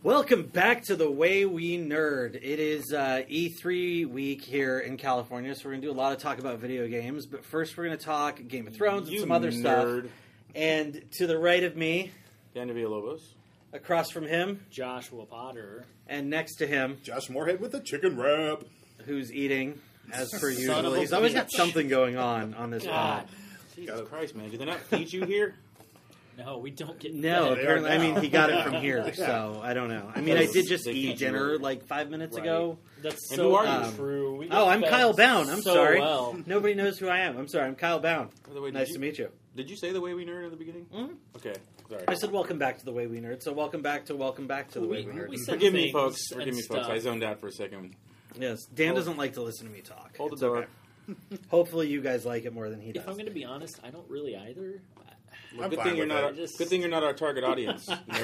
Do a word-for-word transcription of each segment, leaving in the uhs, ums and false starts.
Welcome back to The Way We Nerd. It is uh, E three week here in California, so we're going to do a lot of talk about video games. But first, we're going to talk Game of Thrones you and some other nerd. stuff. And to the right of me, Dan Villalobos. across from him, Joshua Potter. and next to him, Josh Moorhead with the chicken wrap. who's eating, as per Son usual. of a He's always bitch. got something going on on this God. pod. Jesus Christ, man. Do they not feed you here? No, we don't get No, fed. apparently, I now. mean, he got it from here, so I don't know. I mean, I did just They eat feed you dinner early. like five minutes Right. ago. That's And so who are you? untrue. We Oh, get I'm fed Kyle Bound. I'm so sorry. Well. Nobody knows who I am. I'm sorry. I'm Kyle Bound. By the way, did Nice you- to meet you. Did you say the way we nerd in the beginning? Mhm. Okay, sorry. I said welcome back to The Way We Nerd, so welcome back to welcome back to The Way We- We Nerd. we said Forgive me, things folks. and Forgive me, folks. stuff. I zoned out for a second. Yes, Dan Hold- doesn't like to listen to me talk. Hold the It's door. okay. Hopefully you guys like it more than he does. If I'm going to be honest, I don't really either. Well, I'm good fine thing you're with not. it. Our, Just- Good thing you're not our target audience,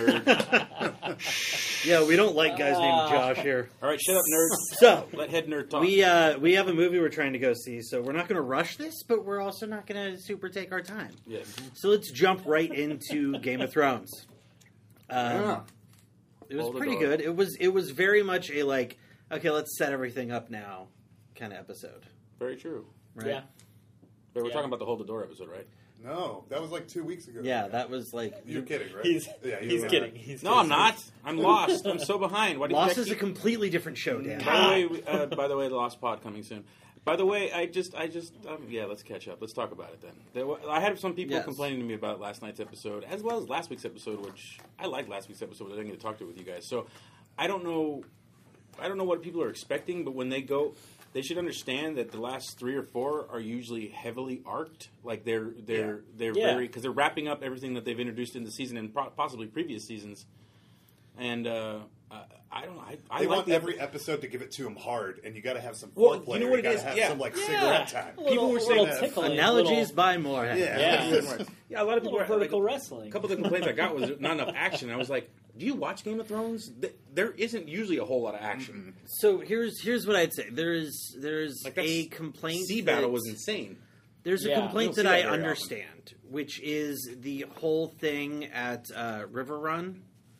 nerd. Yeah, we don't like guys named Ah. Josh here. All right, shut up, nerd. So, Let head nerd talk. we uh, we have a movie we're trying to go see, so we're not going to rush this, but we're also not going to super take our time. yes. So let's jump right into Game of Thrones. Um, Yeah. It was Hold the pretty door. good. It was it was very much a like, okay, let's set everything up now kind of episode. Very true. Right? Yeah. But we're Yeah. talking about the hold the door episode, right? No, that was like two weeks ago. Yeah, that was like You're kidding, right? He's, yeah, you he's were. kidding. He's No, kidding. I'm not. I'm lost. I'm so behind. Why do you Lost think is I a keep- completely different show, Dan. By the way, we, uh, by the way, the Lost Pod coming soon. By the way, I just, I just, um, yeah, let's catch up. Let's talk about it then. There, wa- I had some people Yes. complaining to me about last night's episode, as well as last week's episode, which I liked last week's episode, but I didn't get to talk to it with you guys. So I don't know, I don't know what people are expecting, but when they go, they should understand that the last three or four are usually heavily arced. Like they're, they're, they're Yeah. very, because they're wrapping up everything that they've introduced in the season and pro- possibly previous seasons. And uh, uh, I don't, I, I They like want the every episode to give it to them hard, and you got to have some Well, foreplay. you know or what it gotta is? Have Yeah. some like Yeah. cigarette time. A little- People were a saying little that- tickling, Analogies little, by Moorhead. Yeah. Yeah. Yeah, a lot of people little were vertical like, wrestling. A couple of the complaints I got was not enough action. I was like, "Do you watch Game of Thrones? Th- There isn't usually a whole lot of action. So here's here's what I'd say. There is there's Like that's- a complaint. Sea battle that- was insane. There's a Yeah, complaint you that don't I see that very understand, which is the whole thing at uh, River Run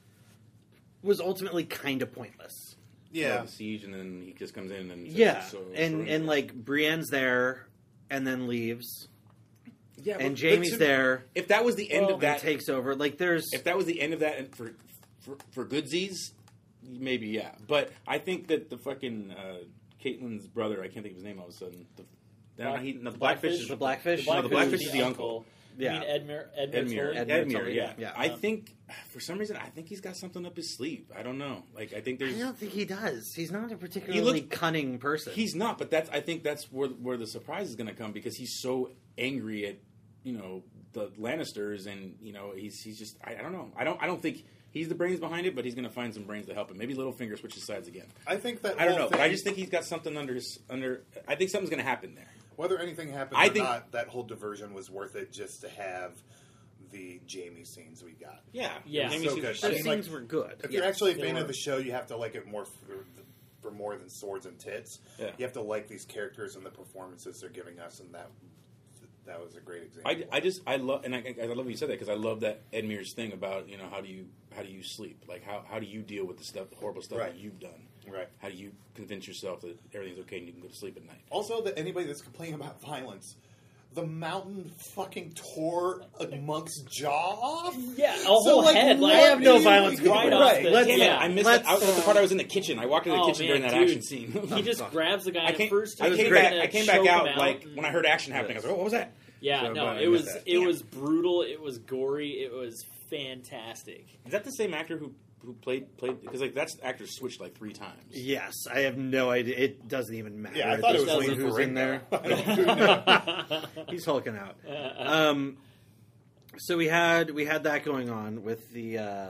was ultimately kind of pointless. Yeah. the siege, and then he just comes in and says, Yeah, so, and surrender. and like Brienne's there, and then leaves, yeah, and but- Jamie's but to- there, If that was the end Well, of and that, takes over. Like there's if that was the end of that, and for for, for goodsies, maybe yeah. But I think that the fucking uh, Caitlyn's brother, I can't think of his name all of a sudden. The, Black- he, no, the the Blackfish, Blackfish? is the Blackfish. No, the Blackfish is the uncle. Yeah. You mean Edmure? Edmure, Edmure, Tully? Edmure Edmure, Tully, yeah. yeah. I think for some reason I think he's got something up his sleeve. I don't know. Like I think I there's don't think he does. He's not a particularly He looks- cunning person. he's not, but that's I think that's where where the surprise is going to come because he's so angry at you know the Lannisters and you know he's he's just I, I don't know. I don't I don't think he's the brains behind it, but he's going to find some brains to help him. Maybe Littlefinger switches sides again. I think that I don't whole know, but thing- I just think he's got something under his under. I think something's going to happen there. whether anything happens I or think- not, that whole diversion was worth it just to have the Jamie scenes we got. Yeah, Yeah. Jamie So seems- good. Those I mean, scenes like, were good. If you're Yeah, actually a they fan were. of the show, you have to like it more for, for more than swords and tits. Yeah. You have to like these characters and the performances they're giving us, and that that was a great example. I, I just I love and I, I love what you said that because I love that Edmure's thing about you know how do you how do you sleep like how, how do you deal with the stuff the horrible stuff Right. that you've done Right. how do you convince yourself that everything's okay and you can go to sleep at night. Also, that anybody that's complaining about violence, the mountain fucking tore a monk's jaw off. Yeah, a whole like, head. Like, I have no what do you- violence right complaints. off the- Let's- Damn it, yeah. I missed let's, that. I was at the uh, part I was in the kitchen. I walked into the Oh, kitchen man, during that dude. action scene. He just grabs the guy I at came, first. I he was came gonna back. I came back choke out him like and- when I heard action happening. I was like, "Oh, what was that?" Yeah, So, no, but I it missed was that. it Damn. was brutal. It was gory. It was fantastic. Is that the same actor who who played played because like that's actor switched like three times. Yes, I have no idea. It doesn't even matter. Yeah, I at thought it this was point Lou who's in there. Ferrigno. He's hulking out. Um, so we had we had that going on with the uh,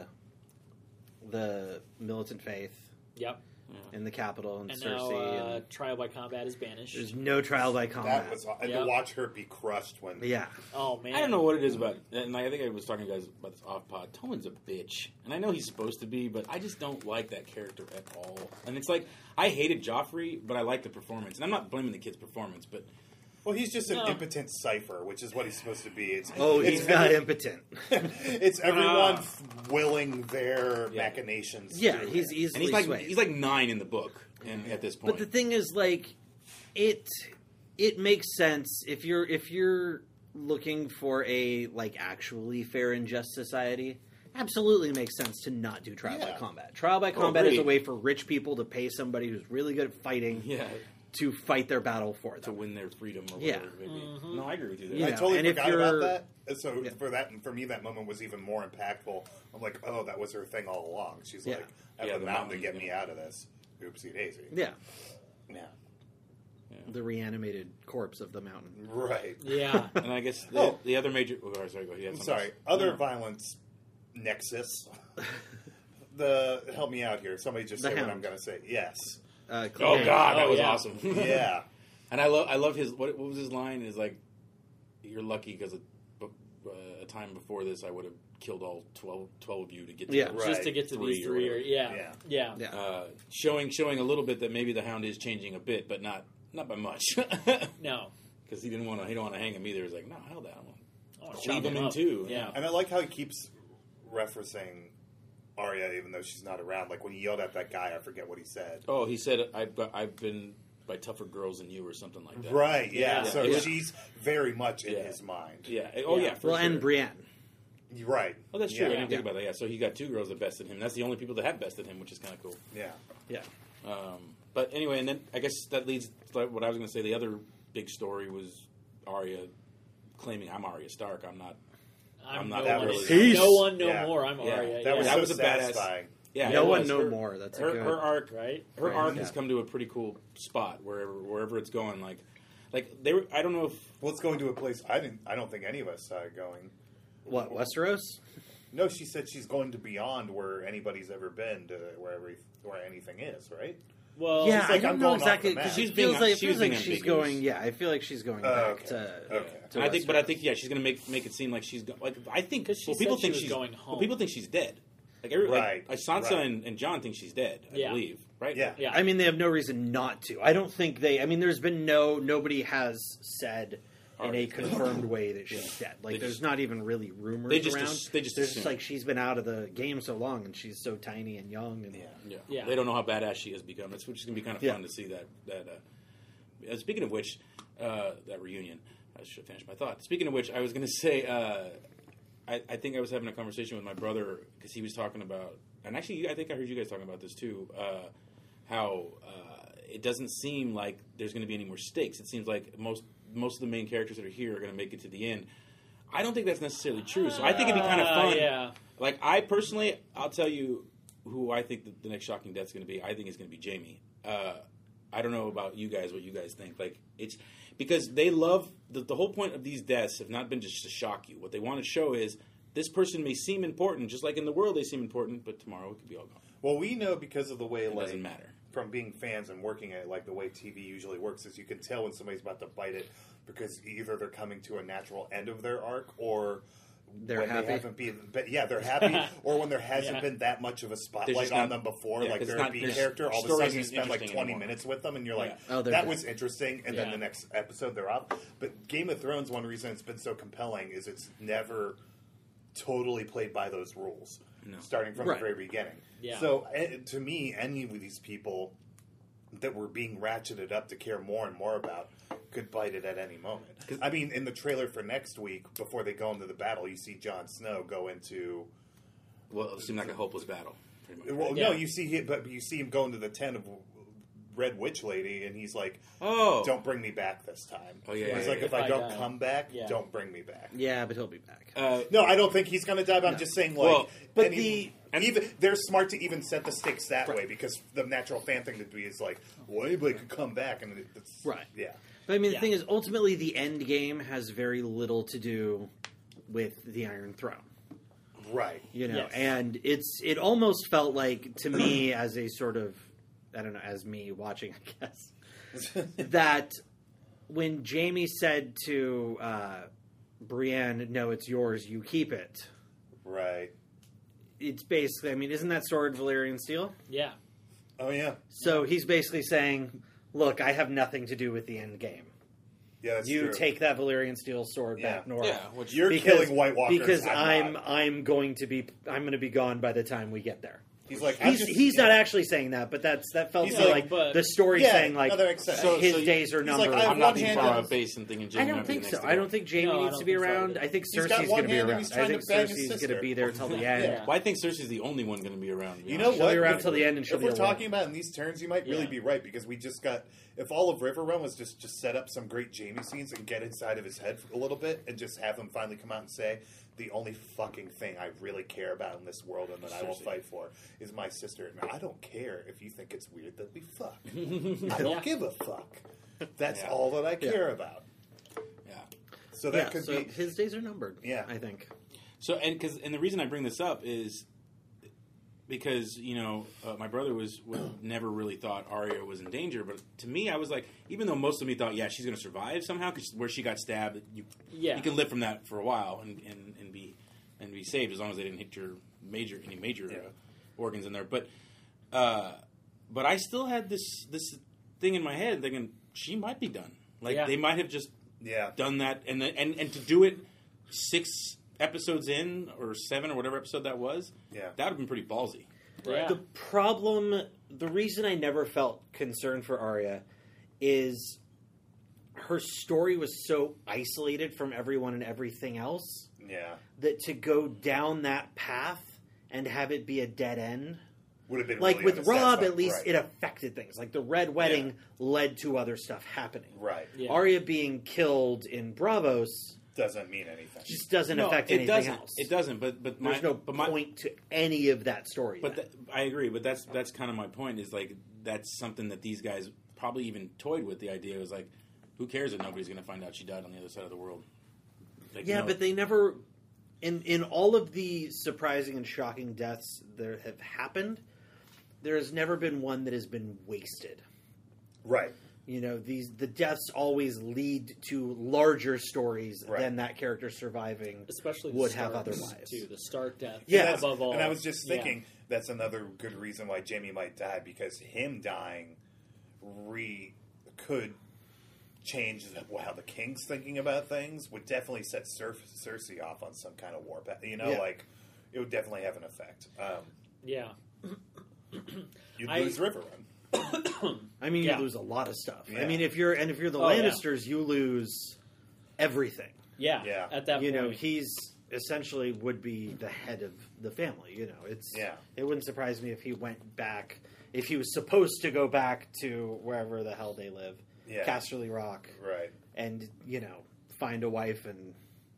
the militant faith Yep. in the capital and, And Cersei. now uh, and trial by combat is banished. there's no trial by combat. That was and Yep. to watch her be crushed when yeah, Oh man, I don't know what it is about, and I think I was talking to you guys about this off pod. Toman's a bitch, and I know he's supposed to be, but I just don't like that character at all. And it's like I hated Joffrey, but I like the performance, and I'm not blaming the kid's performance, but Well, he's just an No. impotent cipher, which is what he's supposed to be. It's, Oh, it's he's not every- impotent. It's everyone Ah. f- willing their Yeah. machinations. Yeah, through he's it. easily And he's like swayed. he's like nine in the book, and at this point. But the thing is, like, it it makes sense if you're if you're looking for a like actually fair and just society. Absolutely makes sense to not do trial by Yeah. combat. Trial by Oh, combat is a agreed. way for rich people to pay somebody who's really good at fighting yeah, to fight their battle for to them. win their freedom or Yeah. whatever it may be. Mhm. No, I agree with you there. Yeah. I totally and if forgot about you're- that. And So Yeah. for that, for me, that moment was even more impactful. I'm like, oh, that was her thing all along. She's Yeah. like, I have Yeah, the, the mountain to mountain, get yeah. me out of this. Oopsie daisy. Yeah, Yeah. the reanimated corpse of the mountain. Right. Yeah. And I guess the, Oh. the other major. Oh, sorry, go ahead. You had I'm something sorry. else? Other No. violence nexus. The help me out here. Somebody just The say what Hound. I'm going to say. Yes. Uh, Oh Clegane. God, that Oh, was yeah. awesome. Yeah. And I love I love his what, what was his line is like, you're lucky because a, uh, a time before this I would have killed all twelve, twelve of you to get to Yeah. those Right. Just to get to three these or three, or whatever. yeah, Yeah. yeah, Yeah. Uh, showing showing a little bit that maybe the Hound is changing a bit, but not not by much. No, Because he didn't want to he don't want to hang him either. He's like, no, hell that one. I wanna Leave chop him in up. two. Yeah, And I like how he keeps referencing Arya, even though she's not around. Like when he yelled at that guy, I forget what he said. Oh, he said I've got, I've been by tougher girls than you or something like that. Right, yeah. Yeah. So Yeah. she's very much in Yeah. his mind. Yeah. Oh yeah. Yeah. for Well, sure. and Brienne. Right. Oh, that's true. I Yeah. didn't think about that. Yeah. So he got two girls that bested him. That's the only people that have bested him, which is kind of cool. Yeah. Yeah. Um, but anyway, and then I guess that leads to what I was going to say. The other big story was Arya claiming, "I'm Arya Stark. I'm not." I'm, I'm not no that one. really- Peace. No one, no Yeah. more. I'm Yeah. Arya. That was yeah. so was a badass- satisfying. Yeah. No it one was. no Her- more. That's a her, good. her arc. right. Her Right, arc yeah. has come to a pretty cool spot wherever wherever it's going. Like, like they were. I don't know if Well, it's going to a place I didn't. I don't think any of us saw it going. What, Westeros? No, she said she's going to beyond where anybody's ever been to wherever where anything is. Right? Well, yeah, it's I like, don't I'm know going off exactly the map. because She's it feels being- like it she feels was like being she's ambiguous. going. Yeah, I feel like she's going Oh, back okay. to. Okay. to And I think, but I Westeros. think yeah, she's going to make make it seem like she's go- like I think 'Cause she well, people said she think was she's going Well, home. people think she's dead. Like, every, Right, like Sansa right. and, and John think she's dead. I Yeah. believe, right? Yeah. yeah. I mean, they have no reason not to. I don't think they. I mean, there's been no. Nobody has said in a Alright. confirmed way that she's dead. Like, They there's just- not even really rumors they just around. ass- they just there's just assume. like she's been out of the game so long and she's so tiny and young. And Yeah. Yeah. Yeah. They don't know how badass she has become. It's which is going to be kind of Yeah. fun to see that. That uh, uh, speaking of which, uh, that reunion. I should finish my thought. Speaking of which, I was going to say. Uh, I, I think I was having a conversation with my brother because he was talking about, and actually, I think I heard you guys talking about this too. Uh, how uh, it doesn't seem like there's going to be any more stakes. It seems like most most of the main characters that are here are going to make it to the end. I don't think that's necessarily true. So I think it'd be kind of Uh, fun. yeah. Like, I personally, I'll tell you who I think the, the next shocking death's going to be. I think it's going to be Jamie. Uh, I don't know about you guys, what you guys think. Like, it's because they love the, the whole point of these deaths have not been just to shock you. What they want to show is this person may seem important, just like in the world they seem important, but tomorrow it could be all gone. Well, we know because of the way, It like, doesn't matter. from being fans and working at it, like the way T V usually works is you can tell when somebody's about to bite it because either they're coming to a natural end of their arc or They're when happy. they haven't been, but yeah, they're happy, or when there hasn't Yeah. been that much of a There's spotlight just on not- them before, yeah, like 'cause they're it's a not- B there's character, all of a stories sudden you isn't spend like interesting twenty anymore. minutes with them, and you're like, Yeah. Oh, they're that dead. was interesting, and then Yeah. the next episode they're off. But Game of Thrones, one reason it's been so compelling is it's never totally played by those rules, No. starting from Right. the very beginning. Yeah. So eh, to me, any of these people that were being ratcheted up to care more and more about could bite it at any moment. I mean, in the trailer for next week, before they go into the battle, you see Jon Snow go into. Well, it seemed like a hopeless battle. Pretty much, Well, right? no, Yeah. you see him, but you see him go into the tent of Red Witch Lady, and he's like, Oh. "Don't bring me back this time." Oh, yeah, He's yeah, like, yeah. "If I If I don't die. come back, Yeah. don't bring me back." Yeah, but he'll be back. Uh, No, I don't think he's going to die. But I'm just saying, like, Well, but any- the- and- even they're smart to even set the stakes that way because the natural fan thing to be is like, well, anybody could come back, and it- it's Right. yeah, But I mean, the Yeah. thing is, ultimately, the end game has very little to do with the Iron Throne. right. You know, Yes. and it's it almost felt like to me as a sort of I don't know, as me watching, I guess, that when Jamie said to uh, Brienne, "No, it's yours. You keep it." Right. It's basically, I mean, isn't that sword Valyrian steel? Yeah. Oh yeah. So he's basically saying, "Look, I have nothing to do with the end game." Yeah, that's you true. take that Valyrian steel sword Yeah. back north. Yeah, which You're because, killing White Walkers. because I'm I'm not. I'm going to be I'm going to be gone by the time we get there. He's like, I'm He's just- he's yeah. not actually saying that, but that's that felt He's to me like, like but- the story Yeah, saying like no, that makes sense. So- his so you- days are he's like, numbered. I have I'm not one too hand far on- off base and thinking I Jamie don't might be think the so. next to I go. don't think Jamie No, I needs don't to be think so around. either. I think He's got Cersei's one going to be hand and around. he's I trying think to bang his Cersei's going sister. to be there till the end. Yeah. Well, I think Cersei's the only one going to be around. to be You honest. know She'll what? be around If- till the end, and she'll if be we're alone. talking about in these terms, you might really Yeah. be right because we just got. If all of River Run was just just set up some great Jamie scenes and get inside of his head a little bit and just have him finally come out and say, the only fucking thing I really care about in this world and that I will Cersei. fight for is my sister. Now, I don't care if you think it's weird that we fuck. I don't Yeah. give a fuck. That's Yeah. all that I care about. Yeah. So that Yeah, could so be. his days are numbered. Yeah. I think. So and because and the reason I bring this up is because you know uh, my brother was, was never really thought Arya was in danger, but to me I was like, even though most of me thought yeah she's going to survive somehow because where she got stabbed, you Yeah. you can live from that for a while and, and, and be and be saved as long as they didn't hit your major any major Yeah. uh, organs in there. But uh, but I still had this this thing in my head thinking she might be done. Like Yeah. they might have just Yeah. done that and then, and and to do it six episodes in or seven or whatever episode that was, Yeah. that would have been pretty ballsy. Yeah. The problem, the reason I never felt concerned for Arya is her story was so isolated from everyone and everything else Yeah. that to go down that path and have it be a dead end. Would have been Like really with Rob, unsatisfying. at least Right. it affected things. Like the Red Wedding led to other stuff happening. Right. Yeah. Arya being killed in Bravos Doesn't mean anything. just doesn't No, affect it anything doesn't. else. It doesn't. But but my There's no but my, point to any of that story. But then. that, I agree. But that's that's kind of my point. Is like that's something that these guys probably even toyed with. The idea was like, who cares if nobody's going to find out she died on the other side of the world? Like, Yeah, no. but they never. In in all of the surprising and shocking deaths that have happened, there has never been one that has been wasted. Right. You know, these the deaths always lead to larger stories Right. than that character surviving Especially the would have Starks, otherwise. too. The Stark death, Yeah. And that's- above all. And I was just Yeah. thinking that's another good reason why Jamie might die because him dying re could change the, how the king's thinking about things. Would definitely set Cer- Cersei off on some kind of war path. You know, Yeah. like it would definitely have an effect. Um, Yeah. you'd I- lose River Run. I mean, Yeah. you lose a lot of stuff. I Yeah. mean, if you're and if you're the Oh, yeah. Lannisters, you lose everything. Yeah. Yeah. At that you point. know, he's essentially would be the head of the family. You know, it's Yeah. It wouldn't surprise me if he went back, if he was supposed to go back to wherever the hell they live, Yeah. Casterly Rock, Right. and you know, find a wife and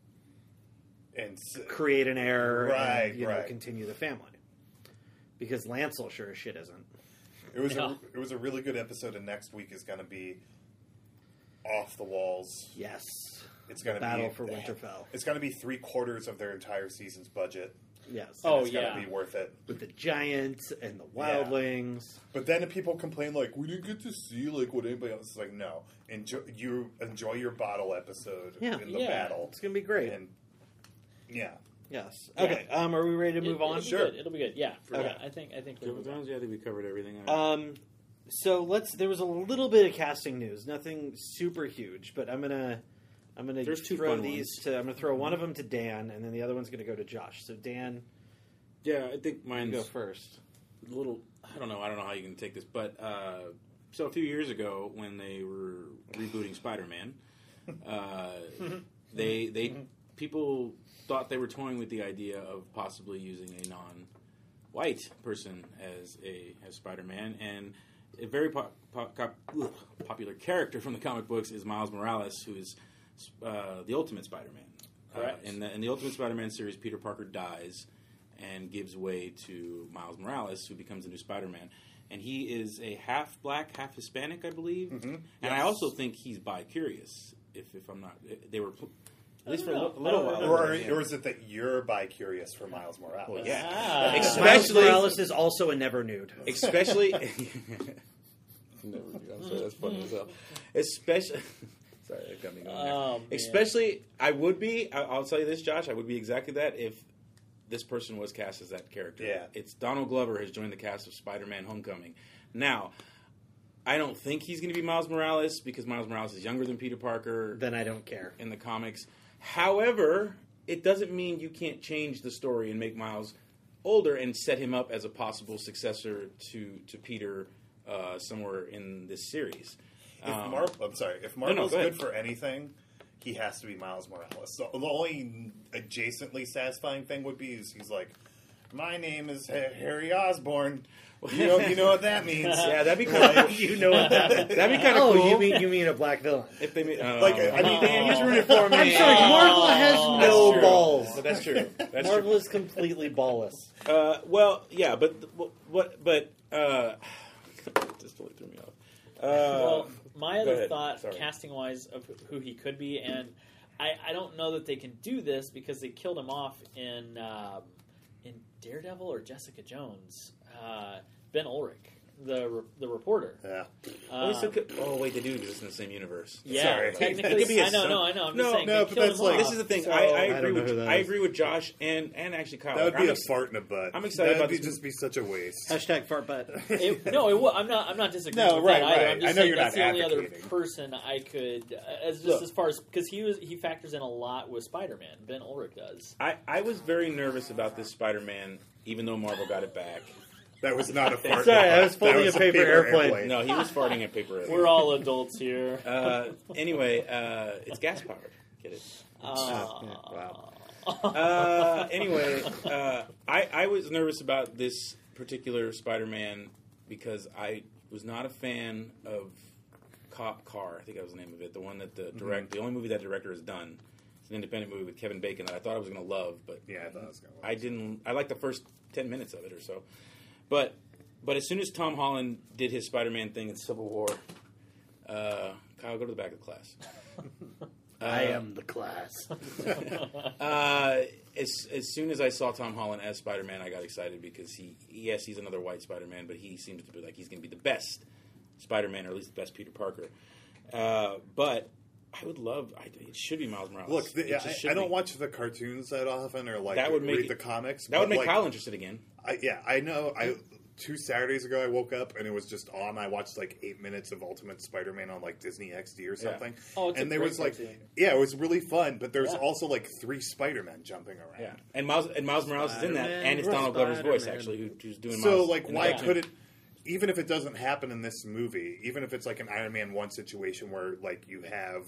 And s- create an heir, Right, and you know, right. continue the family. Because Lancel sure as shit isn't. it was Yeah. a it was a really good episode. And next week is going to be off the walls. Yes, It's going to Battle be for Winterfell. It's going to be three quarters of their entire season's budget. Yes. Oh, It's yeah. going to be worth it. With the giants and the wildlings. But then if people complain like we didn't get to see like what anybody else is like, no, enjoy you enjoy your bottle episode Yeah. in the Yeah. battle, It's gonna be great. and yeah, Yes. Yeah. Okay. Um, are we ready to It- move on? It'll be Sure. good. It'll be good. Yeah. Okay. Yeah, I think. I think. Game we'll of move on. Thrones. Yeah, I think we covered everything. Um, so let's. There was a little bit of casting news, nothing super huge, but I'm gonna, I'm gonna There's two throw fun these ones. to. I'm gonna throw one of them to Dan, and then the other one's gonna go to Josh. So Dan, yeah, I think you mine's go first. a little. I don't know. I don't know how you can take this, but uh, so a few years ago when they were rebooting Spider-Man, uh, they they people thought they were toying with the idea of possibly using a non-white person as a as Spider-Man, and a very po- po- cop- ugh, popular character from the comic books is Miles Morales, who is uh, the Ultimate Spider-Man. Correct. Uh, in, the, in the Ultimate Spider-Man series, Peter Parker dies and gives way to Miles Morales, who becomes the new Spider-Man. And he is a half black, half Hispanic, I believe. Mm-hmm. And I also think he's bi-curious. If if I'm not, they were at least for a don't li- know. a little I while. don't or, Yeah. or is it that you're bi-curious for Miles Morales? Well, yeah. Ah. Miles Especially- Morales is also a never nude. Especially, Never knew. I'm sorry, that's funny as hell. Especially, sorry, that got me going. there. Oh, man. Especially, I would be. I- I'll tell you this, Josh. I would be exactly that if this person was cast as that character. Yeah. It's Donald Glover has joined the cast of Spider-Man: Homecoming. Now, I don't think he's going to be Miles Morales because Miles Morales is younger than Peter Parker Then I don't care. in the comics. However, it doesn't mean you can't change the story and make Miles older and set him up as a possible successor to to Peter uh, somewhere in this series. If Um, Mar- I'm sorry. If no, Marvel's go ahead. good for anything, he has to be Miles Morales. So the only adjacently satisfying thing would be is he's like, "My name is Ha- Harry Osborn." You know, you know what that means. Yeah, that'd be kind of You know what that means. that'd be kind of Oh, cool. you mean you mean a black villain? if they made, oh, Like, I mean, Dan, you just ruined it for me. I'm sorry, Marvel has That's no true. balls. But that's true. That's Marvel true. is completely ballless. Uh, well, yeah, but what? But uh, just totally threw me off. Uh, Well, my go other ahead. thought, Sorry. casting wise, of who he could be, and I, I don't know that they can do this because they killed him off in um, in Daredevil or Jessica Jones. Uh, Ben Ulrich, the re- the reporter. Yeah. oh, Um, so could, oh, wait, they do exist in the same universe. yeah, Sorry. technically, It could be a I know, son. no, I know. I'm No, just saying, no, they but killed that's him like- off. This is the thing. So- I, I I agree don't know with who that I is. agree with Josh and, and actually Kyle. That would Like, be I'm a ex- fart in a butt. I'm excited That'd about be this just be such a waste. Hashtag fart butt. It, no, it, wa- I'm not. I'm not disagreeing No, with right, that either. right. I'm just I know saying you're that's not the only other advocating. person I could, uh, as just Look. as far as because he was he factors in a lot with Spider-Man. Ben Ulrich does. I, I was very nervous about this Spider-Man, even though Marvel got it back. That was not a fart. Sorry, in a I butt. was folding That a paper airplane. No, he was farting at paper. We're all adults here. Uh, anyway, uh, it's gas powered. Get it? Uh, Wow. Uh, anyway, uh, I, I was nervous about this particular Spider-Man because I was not a fan of Cop Car. I think that was the name of it. The one that the direct, the only movie that director has done. It's an independent movie with Kevin Bacon that I thought I was going to love, but Yeah, I thought it was going to I didn't. I liked the first ten minutes of it or so, but but as soon as Tom Holland did his Spider-Man thing in Civil War, uh, Kyle, go to the back of the class. I am the class. Uh, as as soon as I saw Tom Holland as Spider-Man, I got excited because he yes he's another white Spider-Man, but he seems to be like he's going to be the best Spider-Man, or at least the best Peter Parker. Uh, but I would love. I, it should be Miles Morales. Look, the, It yeah, just I, should I don't be. watch the cartoons that often, or like That would make read it- the comics. That would but, make like, Kyle interested again. I, yeah, I know. I two Saturdays ago, I woke up and it was just on. I watched like eight minutes of Ultimate Spider-Man on like Disney X D or something. Oh, it's a and there great was like, cartoon. yeah, it was really fun. But there's Yeah. also like three Spider-Men jumping around. Yeah, and Miles and Miles Morales is in that, Spider-Man, and it's Donald Glover's voice Spider-Man. actually, who, who's doing. So Miles like, in the why cartoon. could it? Even if it doesn't happen in this movie, even if it's like an Iron Man one situation where like you have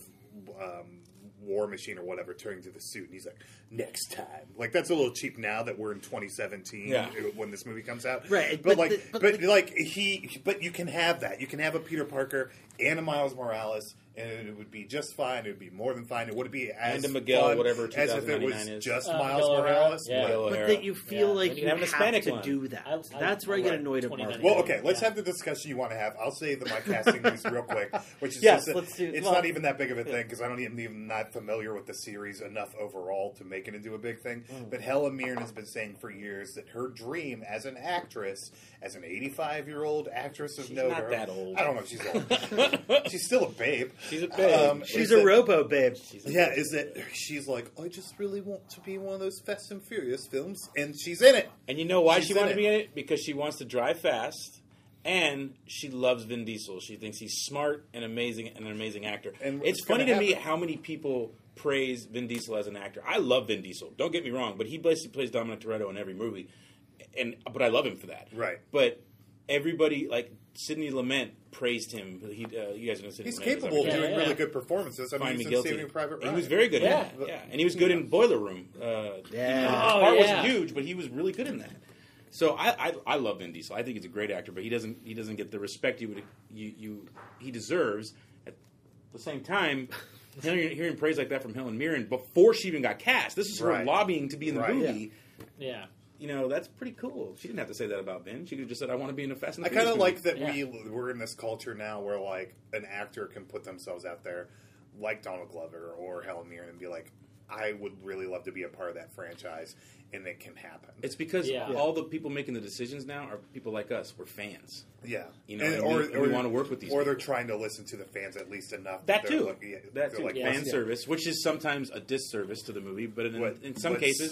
um, War Machine or whatever turning to the suit, and he's like, "Next time." Like that's a little cheap now that we're in twenty seventeen Yeah. when this movie comes out, Right, But, but like, the- but, but the- like he, but you can have that. You can have a Peter Parker and a Miles Morales, and it would be just fine. It would be more than fine. It would be as And a Miguel, fun whatever as if it was two thousand ninety-nine is. just Uh, Miles Miguel O'Hara. Morales. Yeah. but- Miguel But O'Hara. that you feel Yeah. like You you can have an have Hispanic to one. do that. I- I- That's where I get right, annoyed at twenty Marvel. ninety-nine. Well, okay, let's Yeah. have the discussion you want to have. I'll say the my casting news real quick, which is Yes, just that let's do- it's well- not even that big of a thing because I don't even even not familiar with the series enough overall to make it into a big thing. Mm. But Helen Mirren has been saying for years that her dream as an actress, as an eighty-five-year-old actress of She's note, not or- that old. I don't know if she's old. She's still a babe. She's a babe. Um, She's is a that- robo babe. She's a- Yeah, is that she's like, I just really want to be in one of those Fast and Furious films, and she's in it. And you know why She's she in wanted it. to be in it? Because she wants to drive fast, and she loves Vin Diesel. She thinks he's smart and amazing and an amazing actor. And it's it's funny gonna to me happen. how many people praise Vin Diesel as an actor. I love Vin Diesel. Don't get me wrong, but he basically plays Dominic Toretto in every movie, and but I love him for that. Right. But everybody like Sidney Lumet praised him. He, uh, you guys know Sidney He's Lumet. capable of Yeah, doing yeah. really good performances. I mean, Find he's me in guilty. Saving Private Ryan. He was very good Yeah. in that. Yeah, and he was good in Boiler Room. Uh, Yeah. the Oh, part yeah. wasn't huge, but he was really good in that. So I, I I love Vin Diesel. I think he's a great actor, but he doesn't he doesn't get the respect you would you, you he deserves. At the same time, hearing, hearing praise like that from Helen Mirren before she even got cast, this is her Right. lobbying to be in the Right. movie. Yeah. You know, that's pretty cool. She didn't have to say that about Vin. She could have just said, "I want to be in a Fast and I the kind of Furious like movie." that Yeah. we we're in this culture now where like an actor can put themselves out there, like Donald Glover or Helen Mirren, and be like, I would really love to be a part of that franchise, and it can happen. It's because Yeah. all the people making the decisions now are people like us. We're fans. yeah, You know, and, and or, we- and we wanna work with these or people. they're trying to listen to the fans at least enough That they're too. like- yeah, that they're too. like, Yeah. fan yeah. service, which is sometimes a disservice to the movie, but in, What- in some what's- cases,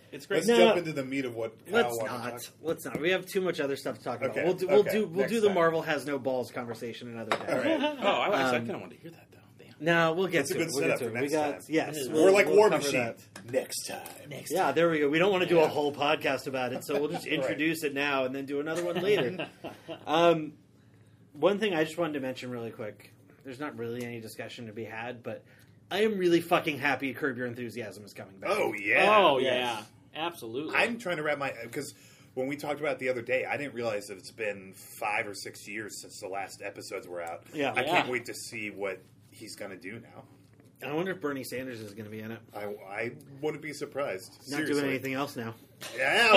It's great. Let's No. jump into the meat of what Kyle Let's wanted to not. talk- Let's not. We have too much other stuff to talk about. Okay, We'll do. We'll okay, do. We'll next do the time. Marvel has no balls conversation another day. All right. Oh, I, I Um, kind of wanted to hear that though. Damn. No, we'll get That's a to good it. We'll setup get to for it. We next got time. yes. We're we'll- We're like we'll War cover Machine. that. Next time. Next Yeah, there we go. We don't want to do a Yeah. whole podcast about it, so we'll just introduce it now and then do another one later. um, one thing I just wanted to mention really quick. There's not really any discussion to be had, but I am really fucking happy Curb Your Enthusiasm is coming back. Oh yeah. Oh Yes. yeah, absolutely. I'm trying to wrap my because when we talked about it the other day, I didn't realize that it's been five or six years since the last episodes were out. Yeah. I Yeah. can't wait to see what he's going to do now. I wonder if Bernie Sanders is going to be in it. I, I wouldn't be surprised. Not Seriously. doing anything else now. Yeah.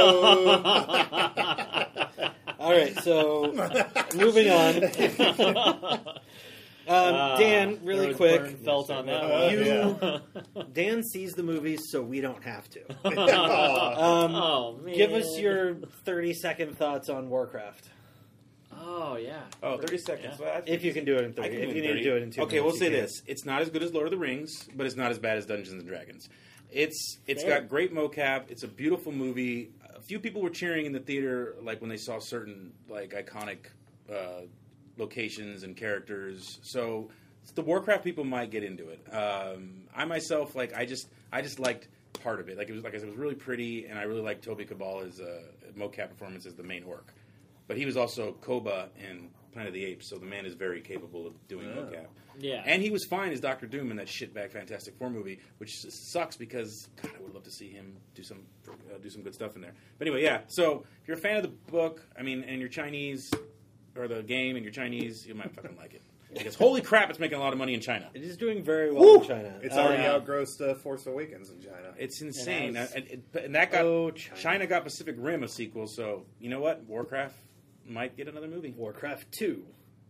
All right, so moving on. Um, Ah, Dan, there really was quick. burn felt on that Uh, one. You, Dan sees the movies, so we don't have to. Oh. Um, Oh man, give us your thirty second thoughts on Warcraft, Oh yeah. Oh, thirty seconds. Yeah. Well, that's- if you can do it in I thirty. can If do you it in need to thirty. do it in two. Okay, minutes, we'll say you can. this: it's not as good as Lord of the Rings, but it's not as bad as Dungeons and Dragons. It's it's Fair. got great mocap. It's a beautiful movie. A few people were cheering in the theater, like when they saw certain like iconic uh, locations and characters. So the Warcraft people might get into it. Um, I myself, like, I just I just liked part of it. Like it was like I said, it was really pretty, and I really liked Toby Cabala's uh, mocap performance as the main orc. But he was also Koba in Planet of the Apes, so the man is very capable of doing Oh. mocap. Yeah. And he was fine as Doctor Doom in that shitbag Fantastic Four movie, which s- sucks because God, I would love to see him do some uh, do some good stuff in there. But anyway, yeah. So if you're a fan of the book, I mean, and you're Chinese or the game and you're Chinese, you might fucking like it. Because holy crap, it's making a lot of money in China. It is doing very well Woo! in China. It's Uh, already yeah. outgrossed uh, Force Awakens in China. It's insane, It has. and, and, and that got Oh, China. China got Pacific Rim a sequel. So you know what, Warcraft might get another movie. Warcraft two.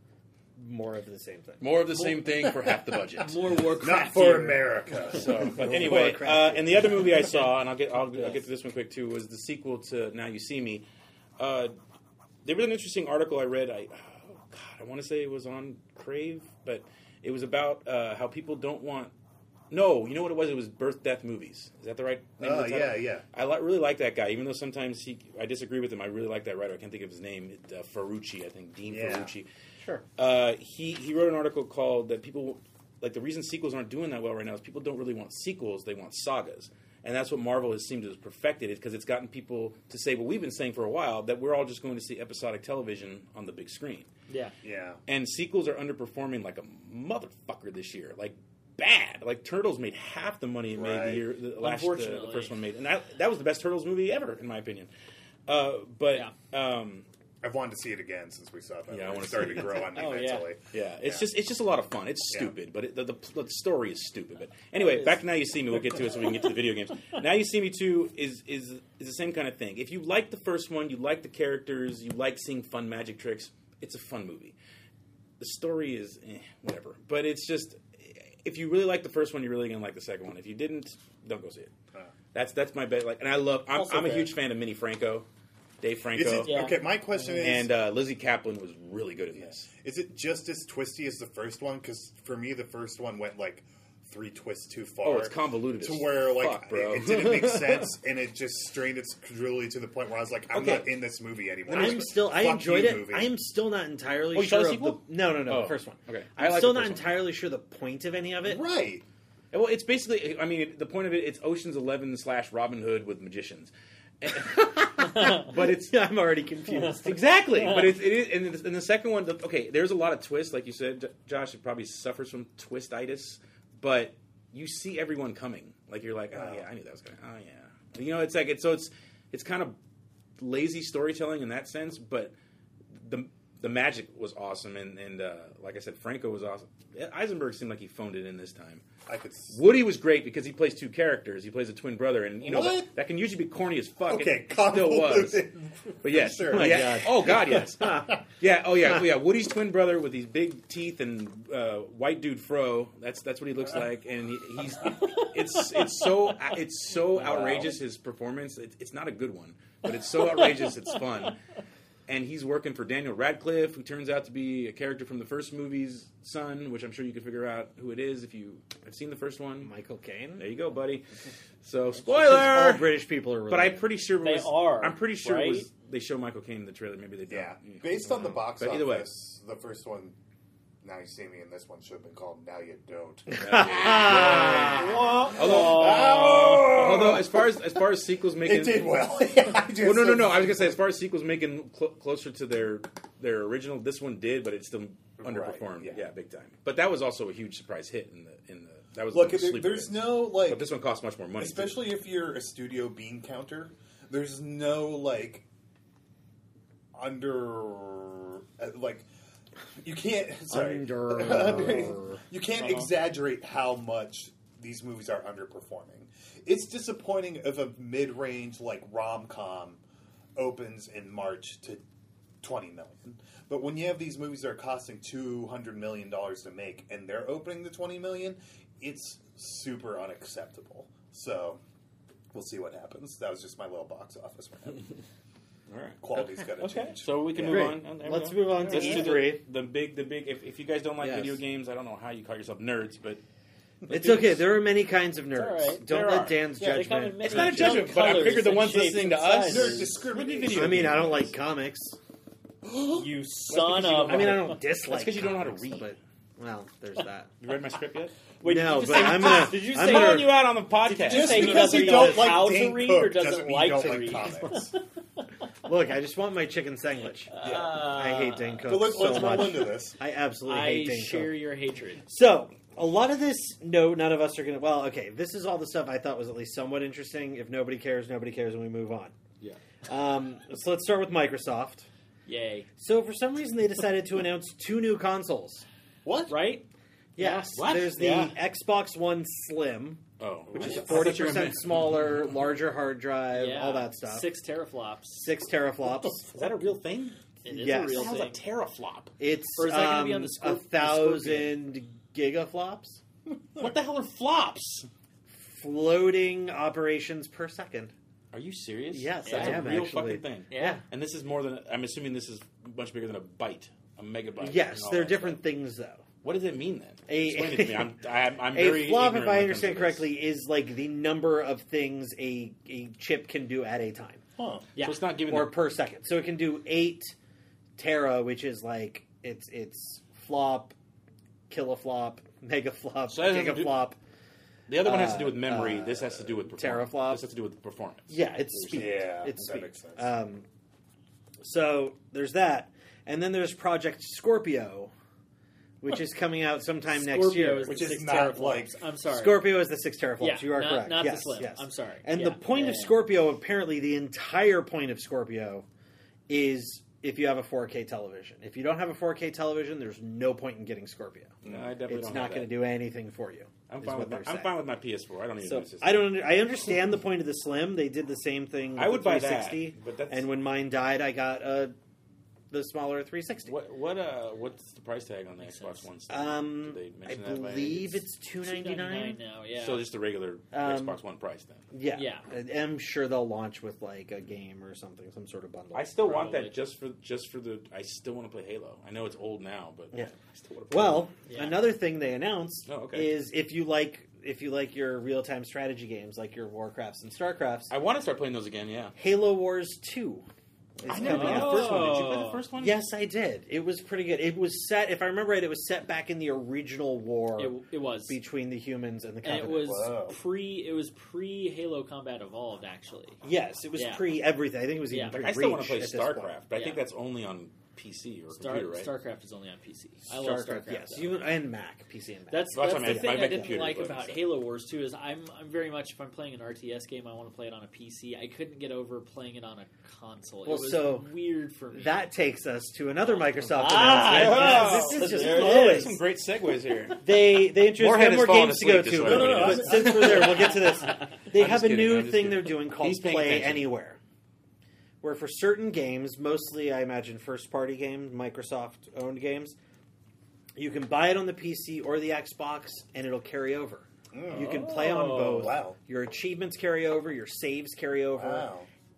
More of the same thing. More of the same thing for half the budget. More Warcraft. Not for America. So, but anyway, Warcraft. uh, and the other movie I saw, and I'll get I'll, I'll get to this one quick too, was the sequel to Now You See Me. Uh, there was an interesting article I read. I oh God, I want to say it was on Crave, but it was about uh, how people don't want. No, you know what it was? It was birth death movies. Is that the right name? of Oh, the title? yeah, yeah. I li- really like that guy, even though sometimes he I disagree with him. I really like that writer. I can't think of his name. It, uh, Ferrucci, I think Dean Yeah. Ferrucci. Sure. Uh, he he wrote an article called that people like the reason sequels aren't doing that well right now is people don't really want sequels, they want sagas, and that's what Marvel has seemed to have perfected it because it's gotten people to say what we've been saying for a while that we're all just going to see episodic television on the big screen, Yeah. Yeah. and sequels are underperforming like a motherfucker this year, like bad. Like Turtles made half the money it made the Right. year the last the, the Unfortunately. first one made, and that that was the best Turtles movie ever in my opinion. Uh, but Yeah. um, I've wanted to see it again since we saw that. Yeah, I it wanna started see to it. grow on me Oh, yeah. mentally. Yeah, it's Yeah. just it's just a lot of fun. It's Yeah. stupid, but it, the, the the story is stupid. But anyway, It is. back to Now You See Me. We'll get to it so we can get to the video games. Now You See Me Two is is is the same kind of thing. If you like the first one, you like the characters, you like seeing fun magic tricks. It's a fun movie. The story is eh, whatever, but it's just if you really like the first one, you're really gonna like the second one. If you didn't, don't go see it. Uh. That's that's my bet. Like, and I love. I'm, Also I'm a fair. huge fan of Minnie Franco, Dave Franco, Is it, Yeah. Okay, my question is: and uh, Lizzie Kaplan was really good in this. is it just as twisty as the first one? Because for me, the first one went like three twists too far. Oh, it's convoluted to as where like fuck, bro. It, it didn't make sense, and it just strained its credulity to the point where I was like, I'm Okay. not in this movie anymore. I'm still. I Fuck enjoyed you, it. movie. I am still not entirely Oh, you saw sure the of sequel? the. No, no, no. Oh, The first one. okay. I'm I like still the not first one. entirely sure the point of any of it. right. Well, it's basically. I mean, the point of it. It's Ocean's Eleven slash Robin Hood with magicians. but it's Yeah, I'm already confused. exactly. But it's, it is. And the, and the second one. The, okay, there's a lot of twists, like you said, J- Josh. It probably suffers from twistitis, but you see everyone coming. Like you're like, oh yeah, I knew that was going. Oh yeah, you know, it's like it's so it's it's kind of lazy storytelling in that sense, but the the magic was awesome, and and uh, like I said, Franco was awesome. Eisenberg seemed like he phoned it in this time. I could. s- Woody was great because he plays two characters. He plays a twin brother, and you know What? that, that can usually be corny as fuck. Okay, it still was. convoluted. But yes, Sure. oh, My yeah. God. Oh God, yes. yeah. Oh yeah. Oh, yeah. Woody's twin brother with these big teeth and uh, white dude fro. That's that's what he looks like, and he, he's it's it's so it's so outrageous his performance. It, it's not a good one, but it's so outrageous. It's fun. and he's working for Daniel Radcliffe, who turns out to be a character from the first movie's son, which I'm sure you can figure out who it is if you have seen the first one. Michael Caine. There you go, buddy. So, All spoiler! British people are related. But I'm pretty sure it They was, are, I'm pretty sure right? it was, they show Michael Caine in the trailer. Maybe they don't. Yeah, based on the box But either way. office, the first one, Now You See Me, and this one should have been called Now You Don't. Although, although as far as as far as sequels making, It did well. Yeah, I just- Well, no, no, no. I was gonna say as far as sequels making cl- closer to their their original, this one did, but it still underperformed. Right, yeah. yeah. big time. But that was also a huge surprise hit in the in the that was Look, the there, sleeper there's hit. no, like... But this one costs much more money, too. Especially if you're a studio bean counter, there's no, like, under... uh, Like, you can't... Sorry. Under- Under- you can't Uh-huh. exaggerate how much these movies are underperforming. It's disappointing if a mid-range, like, rom-com opens in March to twenty million. But when you have these movies that are costing two hundred million dollars to make and they're opening to twenty million, it's super unacceptable. So we'll see what happens. That was just my little box office rant. All right. Quality's got to Okay. change. So we can Yeah. move Great. on. Oh, there we Let's go. move on to Let's E do three. The, the big, the big. If, if you guys don't like Yes. video games, I don't know how you call yourself nerds, but It's okay. There are many kinds of nerds. It's all right. Don't There let are. Dan's Yeah, they come judgment. in many it's not a different judgment. But I colors figured the and ones shapes listening to and us, sizes. Nerd discrimination. video I mean, I games. don't like comics. You son because you of... don't I mean, I like- don't dislike. That's 'cause you don't know how to comics, read. But well, there's that. You read my script yet? Wait, no, did you but say- I'm gonna. Did you I'm say- gonna- Calling you out on the podcast. Just Just say he because doesn't you know don't like how to Dane read or Cook doesn't doesn't mean like you don't to like read. comics. Look, I just want my chicken sandwich. Yeah. I hate Dane Cook But let's, so let's roll much. into this. I absolutely I hate Dane share Cook. your hatred. So, a lot of this, no, none of us are going to... Well, okay, this is all the stuff I thought was at least somewhat interesting. If nobody cares, nobody cares, and we move on. Yeah. Um, so let's start with Microsoft. Yay. So for some reason, they decided to announce two new consoles. What? Right? Yes, What? there's the Yeah. Xbox One Slim, Oh, which is Ooh. forty I thought you were percent meant- smaller, larger hard drive, Yeah. all that stuff. Six teraflops. Six teraflops. Is that a real thing? It is Yes. a real How's a thing. teraflop? It's Or is that gonna um, be on the Scorp- a the thousand gigaflops, What the hell are flops? floating operations per second. Are you serious? Yes, That's I a am, real actually. fucking thing. Yeah. And this is more than. I'm assuming this is much bigger than a byte, a megabyte. Yes, and all they're that different stuff. things though. What does it mean then? A- Explain it to me. I'm, I'm, I'm very A flop, ignorant if when I it understand comes to correctly, is like the number of things a, a chip can do at a time. Huh. this. Yeah. So it's not giving. Or the- per second. So it can do eight tera, which is like it's it's flop, kiloflop, megaflop, So that doesn't do- gigaflop. the other one has to do uh, with memory. uh, this has to do with performance. teraflop. This has to do with performance. Yeah, it's speed. Yeah, it's that speed. makes sense. Um, so there's that, and then there's Project Scorpio, which is coming out sometime next Scorpio year. is Which the is six not teraflops. like- I'm sorry. Scorpio is the six teraflops. Yeah, you are not- correct. not the yes, Slim. yes. I'm sorry. And Yeah, the point yeah, of yeah. Scorpio, apparently, the entire point of Scorpio is if you have a four K television. If you don't have a four K television, there's no point in getting Scorpio. No, I definitely It's don't not have going that. to do anything for you. I'm is fine what with my, they're I'm saying. fine with my P S four. I don't need a So new system. I don't. Under, I understand the point of the Slim. They did the same thing. With I would the buy three that, sixty, but that's- and when mine died, I got a the smaller three sixty. What what uh what's the price tag on the Makes Xbox sense. One? Still? Um, Did they I mention that by any believe means? it's two two ninety nine. now, yeah. So just the regular Um, Xbox One price then. Yeah, Yeah. And I'm sure they'll launch with like a game or something, some sort of bundle. I still want Probably. that just for just for the. I still want to play Halo. I know it's old now, but Yeah. I still want to play. Well, Yeah. another thing they announced Oh, okay. is if you like if you like your real time strategy games, like your Warcrafts and Starcrafts, I want to start playing those again. Yeah. Halo Wars two. Is I never coming played the out. first one. Did you play the first one? Yes, I did. It was pretty good. It was set, if I remember right, it was set back in the original war It, it was. between the humans and the And Covenant. it was Wow. pre. It was pre Halo Combat Evolved, actually. Yes, it was Yeah. pre everything. I think it was even Yeah. pre Like, I still want to play Reach at this StarCraft, point. but I Yeah. think that's only on P C or Star, computer, right? StarCraft is only on P C. I love StarCraft, StarCraft. yes, though. you and Mac, P C and Mac. That's, Well, that's that's the what I meant. thing My I didn't computer like was what I about said. Halo Wars two is I'm I'm very much if I'm playing an R T S game I want to play it on a P C. I couldn't get over playing it on a console. Well, it was so weird for me. that takes us to another Microsoft Ah, announcement. yes. This is just There it flowing. is. Some great segues here. They they introduced Moorhead one has more fallen games to go asleep, just to. so No, no, no. everybody But knows. since we're there, we'll get to this. They I'm have just a kidding, new I'm just thing kidding. they're doing called He's paying Play attention. Anywhere, where for certain games, mostly I imagine first party games, Microsoft owned games, you can buy it on the P C or the Xbox, and it'll carry over. You can play on Oh, both. wow. Your achievements carry over. Your saves carry over. Wow.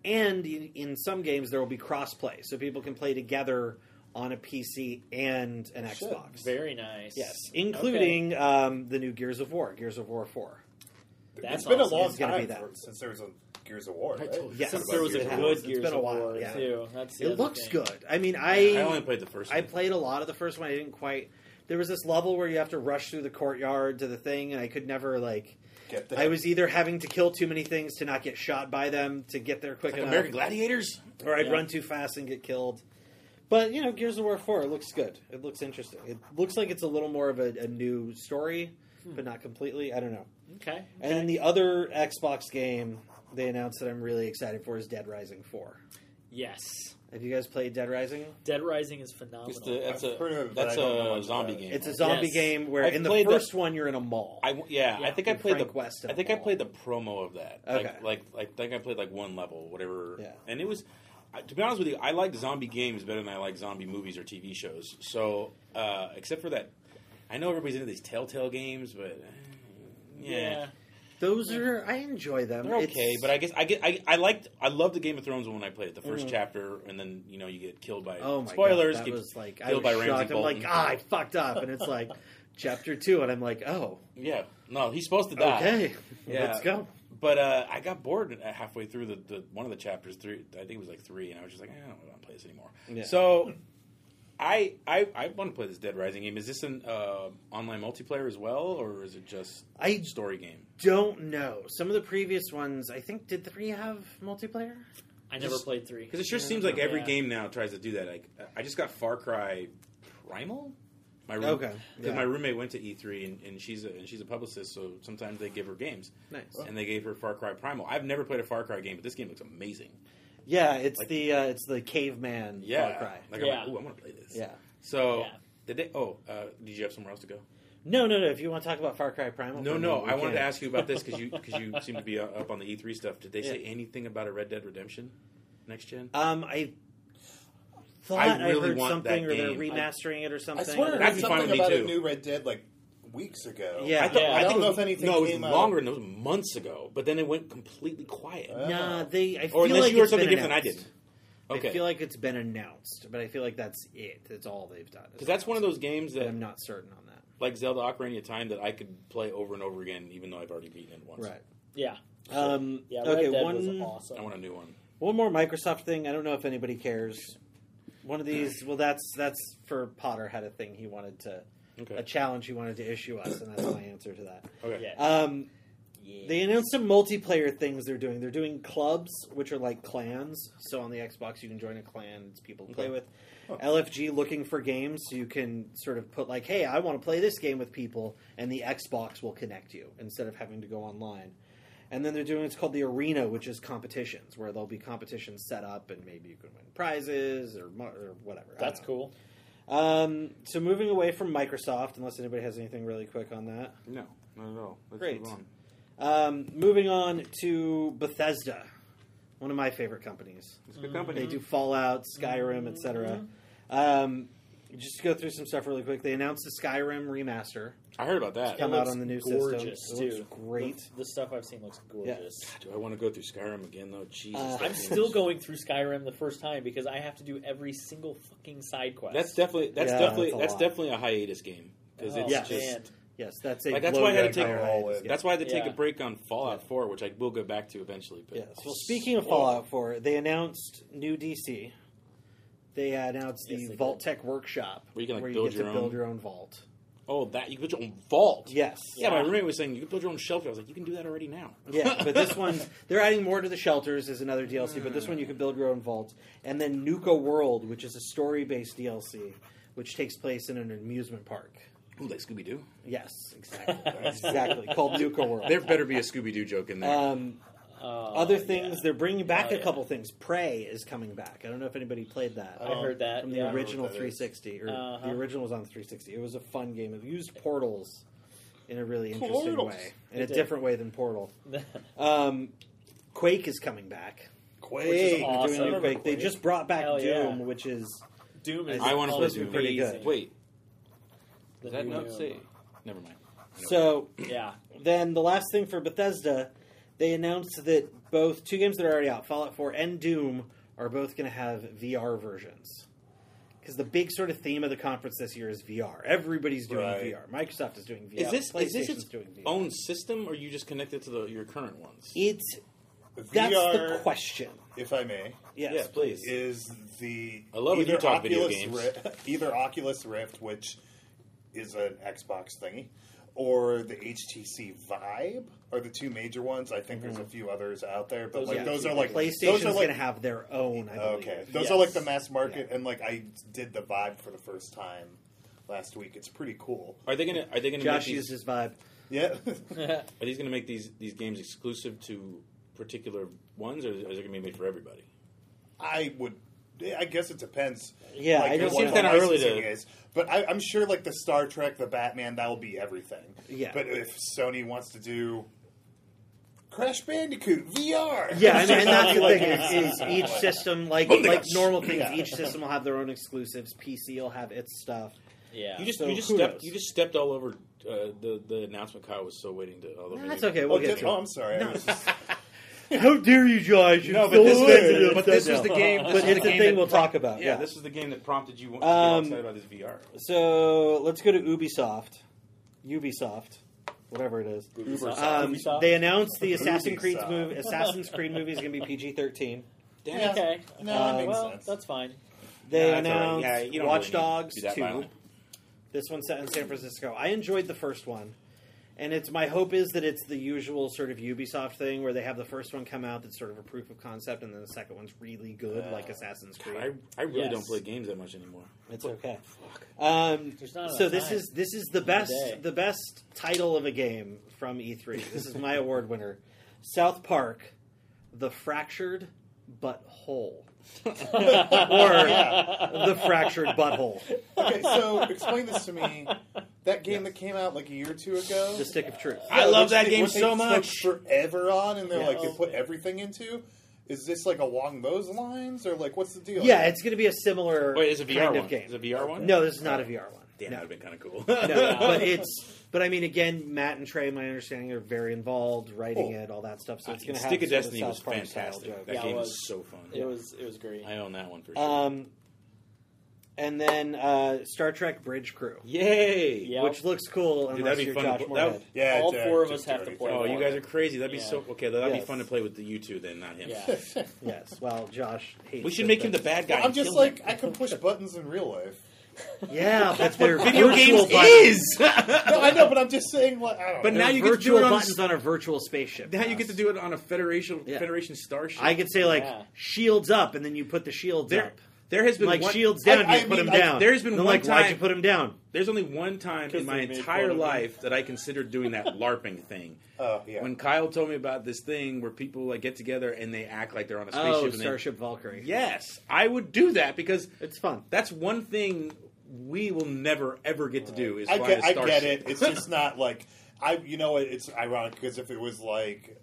and in, in some games there will be cross-play, so people can play together on a P C and an Shit. Xbox. Very nice. Yes, including um, the new Gears of War, Gears of War four. That's it's been awesome. a long It's gonna time be that. for, since there was a Gears of War, right? Yes, Since there was a it has. good It's Gears been a of while, War yeah. too. That's the It other looks thing. good. I mean, I I only played the first one. I played a lot of the first one. I didn't quite. There was this level where you have to rush through the courtyard to the thing, and I could never like. Get there. I was either having to kill too many things to not get shot by them to get there quick like enough, American Gladiators. or I'd Yeah. run too fast and get killed. But you know, Gears of War four, it looks good. It looks interesting. It looks like it's a little more of a, a new story, but not completely. I don't know. Okay. And then the other Xbox game they announced that I'm really excited for is Dead Rising four. Yes. Have you guys played Dead Rising? Dead Rising is phenomenal. It's the, that's I've heard of a it, but that's I don't know a much zombie about it. game. It's a right? zombie Yes. game where I've in the played the- first one you're in a mall. I, yeah, Yeah, I think I in played Frank the West in I a think I mall. played the promo of that. Okay. Like, like, like, I think I played like one level, whatever. Yeah. And it was, I- to be honest with you, I like zombie games better than I like zombie movies or T V shows. So, uh, except for that, I know everybody's into these Telltale games, but uh, yeah. yeah. Those are I enjoy them. They're okay, It's- but I guess I get I, I liked I loved the Game of Thrones one when I played it, the 1st Mhm. chapter, and then you know you get killed by oh my spoilers. God, that get was like I killed was by Ramsay shocked. I'm like, Bolton. ah, I fucked up, and it's like chapter two, and I'm like, oh, Yeah, no, he's supposed to die. okay, Yeah. let's go. But uh, I got bored halfway through the, the one of the chapters. Three, I think it was like three, and I was just like, I don't want to play this anymore. Yeah. So, I I I want to play this Dead Rising game. Is this an uh, online multiplayer as well, or is it just I story game? don't know. Some of the previous ones, I think, did three have multiplayer? I never Just- played three. Because it sure seems like every Yeah. game now tries to do that. Like I just got Far Cry Primal. My room, Okay, because yeah. my roommate went to E three and, and she's a and she's a publicist, so sometimes they give her games, Nice. and they gave her Far Cry Primal. I've never played a Far Cry game, but this game looks amazing. Yeah, it's Like- the uh, it's the caveman Yeah, Far Cry. like Yeah. I'm like, ooh, I want to play this. Yeah. So Yeah. did they? Oh, uh, did you have somewhere else to go? No, no, no. If you want to talk about Far Cry Primal, No, for a no. minute, we I wanted can. to ask you about this because you because you seem to be uh, up on the E three stuff. Did they say Yeah. anything about a Red Dead Redemption next gen? Um, I thought I I, really heard want something, that or they're game. remastering it or I something. swear I That'd heard be fine with something me about too. a new Red Dead like weeks ago. Yeah. I, thought, Yeah. I, I don't think know it if was- anything No, it was came out. longer than those months ago. But then it went completely quiet. Uh, Nah, they. I feel or unless like you heard it's something been different, I announced. didn't. Okay, I feel like it's been announced, but I feel like that's it. That's all they've done. because that's one of those games But that, I'm not certain on that. like Zelda Ocarina of Time, that I could play over and over again, even though I've already beaten it once. Right. Yeah. Um, Yeah, Red okay, Dead one was awesome. I want a new one. one more Microsoft thing. I don't know if anybody cares. One of these. Well, that's that's for Potter had a thing he wanted to Okay. a challenge he wanted to issue us, and that's my answer to that. Okay. Yeah. Um, Yeah. They announced some multiplayer things they're doing. They're doing clubs, which are like clans. So on the Xbox, you can join a clan. It's people to play Okay. with. L F G looking for games, so you can sort of put like, hey, I want to play this game with people, and the Xbox will connect you instead of having to go online. And then they're doing it's called the Arena, which is competitions, where there'll be competitions set up, and maybe you can win prizes or, mo- or whatever. I That's don't know. cool. Um, so moving away from Microsoft, unless anybody has anything really quick on that. No, not at all. Let's Great. move on. Um, moving on to Bethesda, one of my favorite companies. It's a good company. They do Fallout, Skyrim, et cetera. Um, just to go through some stuff really quick, they announced the Skyrim remaster I heard about that. come It out looks on the new gorgeous, system. It looks too. great. The, the stuff I've seen looks gorgeous. Do I want to go through Skyrim again though? Jesus, Uh, that I'm game's- still going through Skyrim the first time because I have to do every single fucking side quest. That's definitely that's Yeah, definitely that's a that's lot. definitely a hiatus game because Oh, it's Yes. just man. Yes, that's a like that's blow why I had your to take entire all hiatus in. game. that's why I had to take Yeah. a break on Fallout four, which I will go back to eventually. But Yes. Well, speaking of Fallout four, they announced new D C. They announced the Yes, they Vault Tech Workshop, Where you can, like, where build you get your to own- build your own vault. oh, that you can build your own vault. Yes. Yeah, my Yeah. roommate was saying you can build your own shelter. I was like, you can do that already now. Yeah, but this one, they're adding more to the shelters as another D L C, but this one you can build your own vault. And then Nuka World, which is a story-based D L C, which takes place in an amusement park. Ooh, like Scooby Doo. Yes, exactly. exactly. Called Nuka World. There better be a Scooby Doo joke in there. Um, Oh, other things, yeah. they're bringing back Oh, a yeah. couple things. Prey is coming back. I don't know if anybody played that. I heard that. From the yeah. know original what that three is. sixty, or Uh-huh. the original was on the three sixty. It was a fun game. It used portals in a really interesting Portals. way, in It a did. different way than Portal. Um, Quake is coming back. Quake. Which is They're awesome. doing a new Quake. They Quake. just brought back Hell Doom, yeah. which is Doom is I wanna play supposed to Doom. be Pretty good. amazing. Wait, The is that new not Doom. say? Never mind. so. Yeah. Then the last thing for Bethesda, they announced that both two games that are already out, Fallout four and Doom, are both going to have V R versions. Because the big sort of theme of the conference this year is V R. Everybody's doing Right. V R. Microsoft is doing V R. Is this is this PlayStation's its doing V R. own system, or are you just connected to the, your current ones? It's V that's R, the question. if I may, Yes, Yeah, please. is the I love when either you talk video Oculus games. Ri- either Oculus Rift, which is an Xbox thingy, or the H T C Vibe are the two major ones. I think there's a few others out there, but Those like are- those are like PlayStation's those are going like to have their own. I believe. okay. Those Yes. are like the mass market, Yeah. and like I did the Vibe for the first time last week. It's pretty cool. Are they gonna Are they gonna Josh make used these, his vibe. Yeah. Are these gonna make these these games exclusive to particular ones, or is it gonna be made for everybody? I would. I guess it depends. Yeah, like, I don't what seems the kinda early licensing to- is. But I, I'm sure, like the Star Trek, the Batman, that will be everything. Yeah. But if Sony wants to do Crash Bandicoot V R, Yeah, and, and that's the Like, thing is, is each system, like Oh my like gosh. normal things, Yeah. each system will have their own exclusives. P C will have its stuff. Yeah. You just So you just who stepped knows? you just stepped all over uh, the the announcement. Kyle was so waiting to. Although maybe- That's okay. Oh, We'll get did, to oh, it. I'm sorry. I was just, How dare you, Josh? No, You're but so this, sensitive. but this was No. the game. This But was it's the game thing that we'll prom- talk about. Yeah, Yeah. this was the game that prompted you to get all Um, excited about this V R. So let's go to Ubisoft. Ubisoft, whatever it is. Ubisoft. Um, Ubisoft? they announced the Assassin's Creed Ubisoft. movie. Assassin's Creed movie is going to be P G thirteen. Damn Yeah. it. Okay. No, Uh, it makes well, sense. that's fine. They Nah, that's all right. announced Yeah, you don't Watch really need to Dogs be that two. violent. This one's set in San Francisco. I enjoyed the first one, and it's my hope is that it's the usual sort of Ubisoft thing where they have the first one come out that's sort of a proof of concept, and then the second one's really good, like Assassin's Creed. I, I really Yes. don't play games that much anymore. It's okay. Um, There's not enough so this time. is this is the best day. the best title of a game from E three. This is my award winner, South Park, The Fractured But Whole, or The Fractured Butthole, okay, so explain this to me. That game that came out like a year or two ago. The Stick of Truth. I love which that they- game what they so spent much. Forever on, and they're Yeah. like they put everything into. Is this like along those lines, or like what's the deal? Yeah, it's going to be a similar Wait, is it a V R kind one? of game. Is it a V R one? No, this is not a V R one. Damn, no. that would have been kind of cool. No, but it's. But I mean, again, Matt and Trey, my understanding, are very involved writing Oh. it, all that stuff. So it's going to have Stick of sort Destiny South was Park style fantastic. jokes. That Yeah, it game was. was so fun. It was it was great. I own that one for sure. Um, and then uh, Star Trek Bridge Crew, Yay! Yeah. which looks cool Dude, unless that'd be you're fun to Josh pl- Moorhead. that- yeah. All uh, four of just us have to already play played Oh, one. you guys are crazy. That'd be Yeah. so okay. That'd Yes. be fun to play with the you two then, not him. Yeah. Yes, well, Josh hates We should it, make him the but- bad guy. I'm and just kill like him. I can push buttons in real life. Yeah, but they're video virtual games buttons. is. No, I know, but I'm just saying. Like, I don't But know. now They're you get to do virtual it on buttons on a virtual spaceship. Now you get to do it on a Federation Yeah. Federation starship. I could say like Yeah. shields up, and then you put the shields there. up. There has been Like one, shields down, I- you I put mean, them I- down. there's been And they're one like, why'd time- you put them down? There's only one time 'Cause in my they made entire fun of life that I considered doing that LARPing thing. Oh yeah. When Kyle told me about this thing where people like get together and they act like they're on a spaceship. Oh, and they- Starship Valkyrie. Yes, I would do that because It's fun. that's one thing we will never ever get to do. Is I fly get, a I starship. get it. It's just not like I. You know, what, it's ironic because if it was like.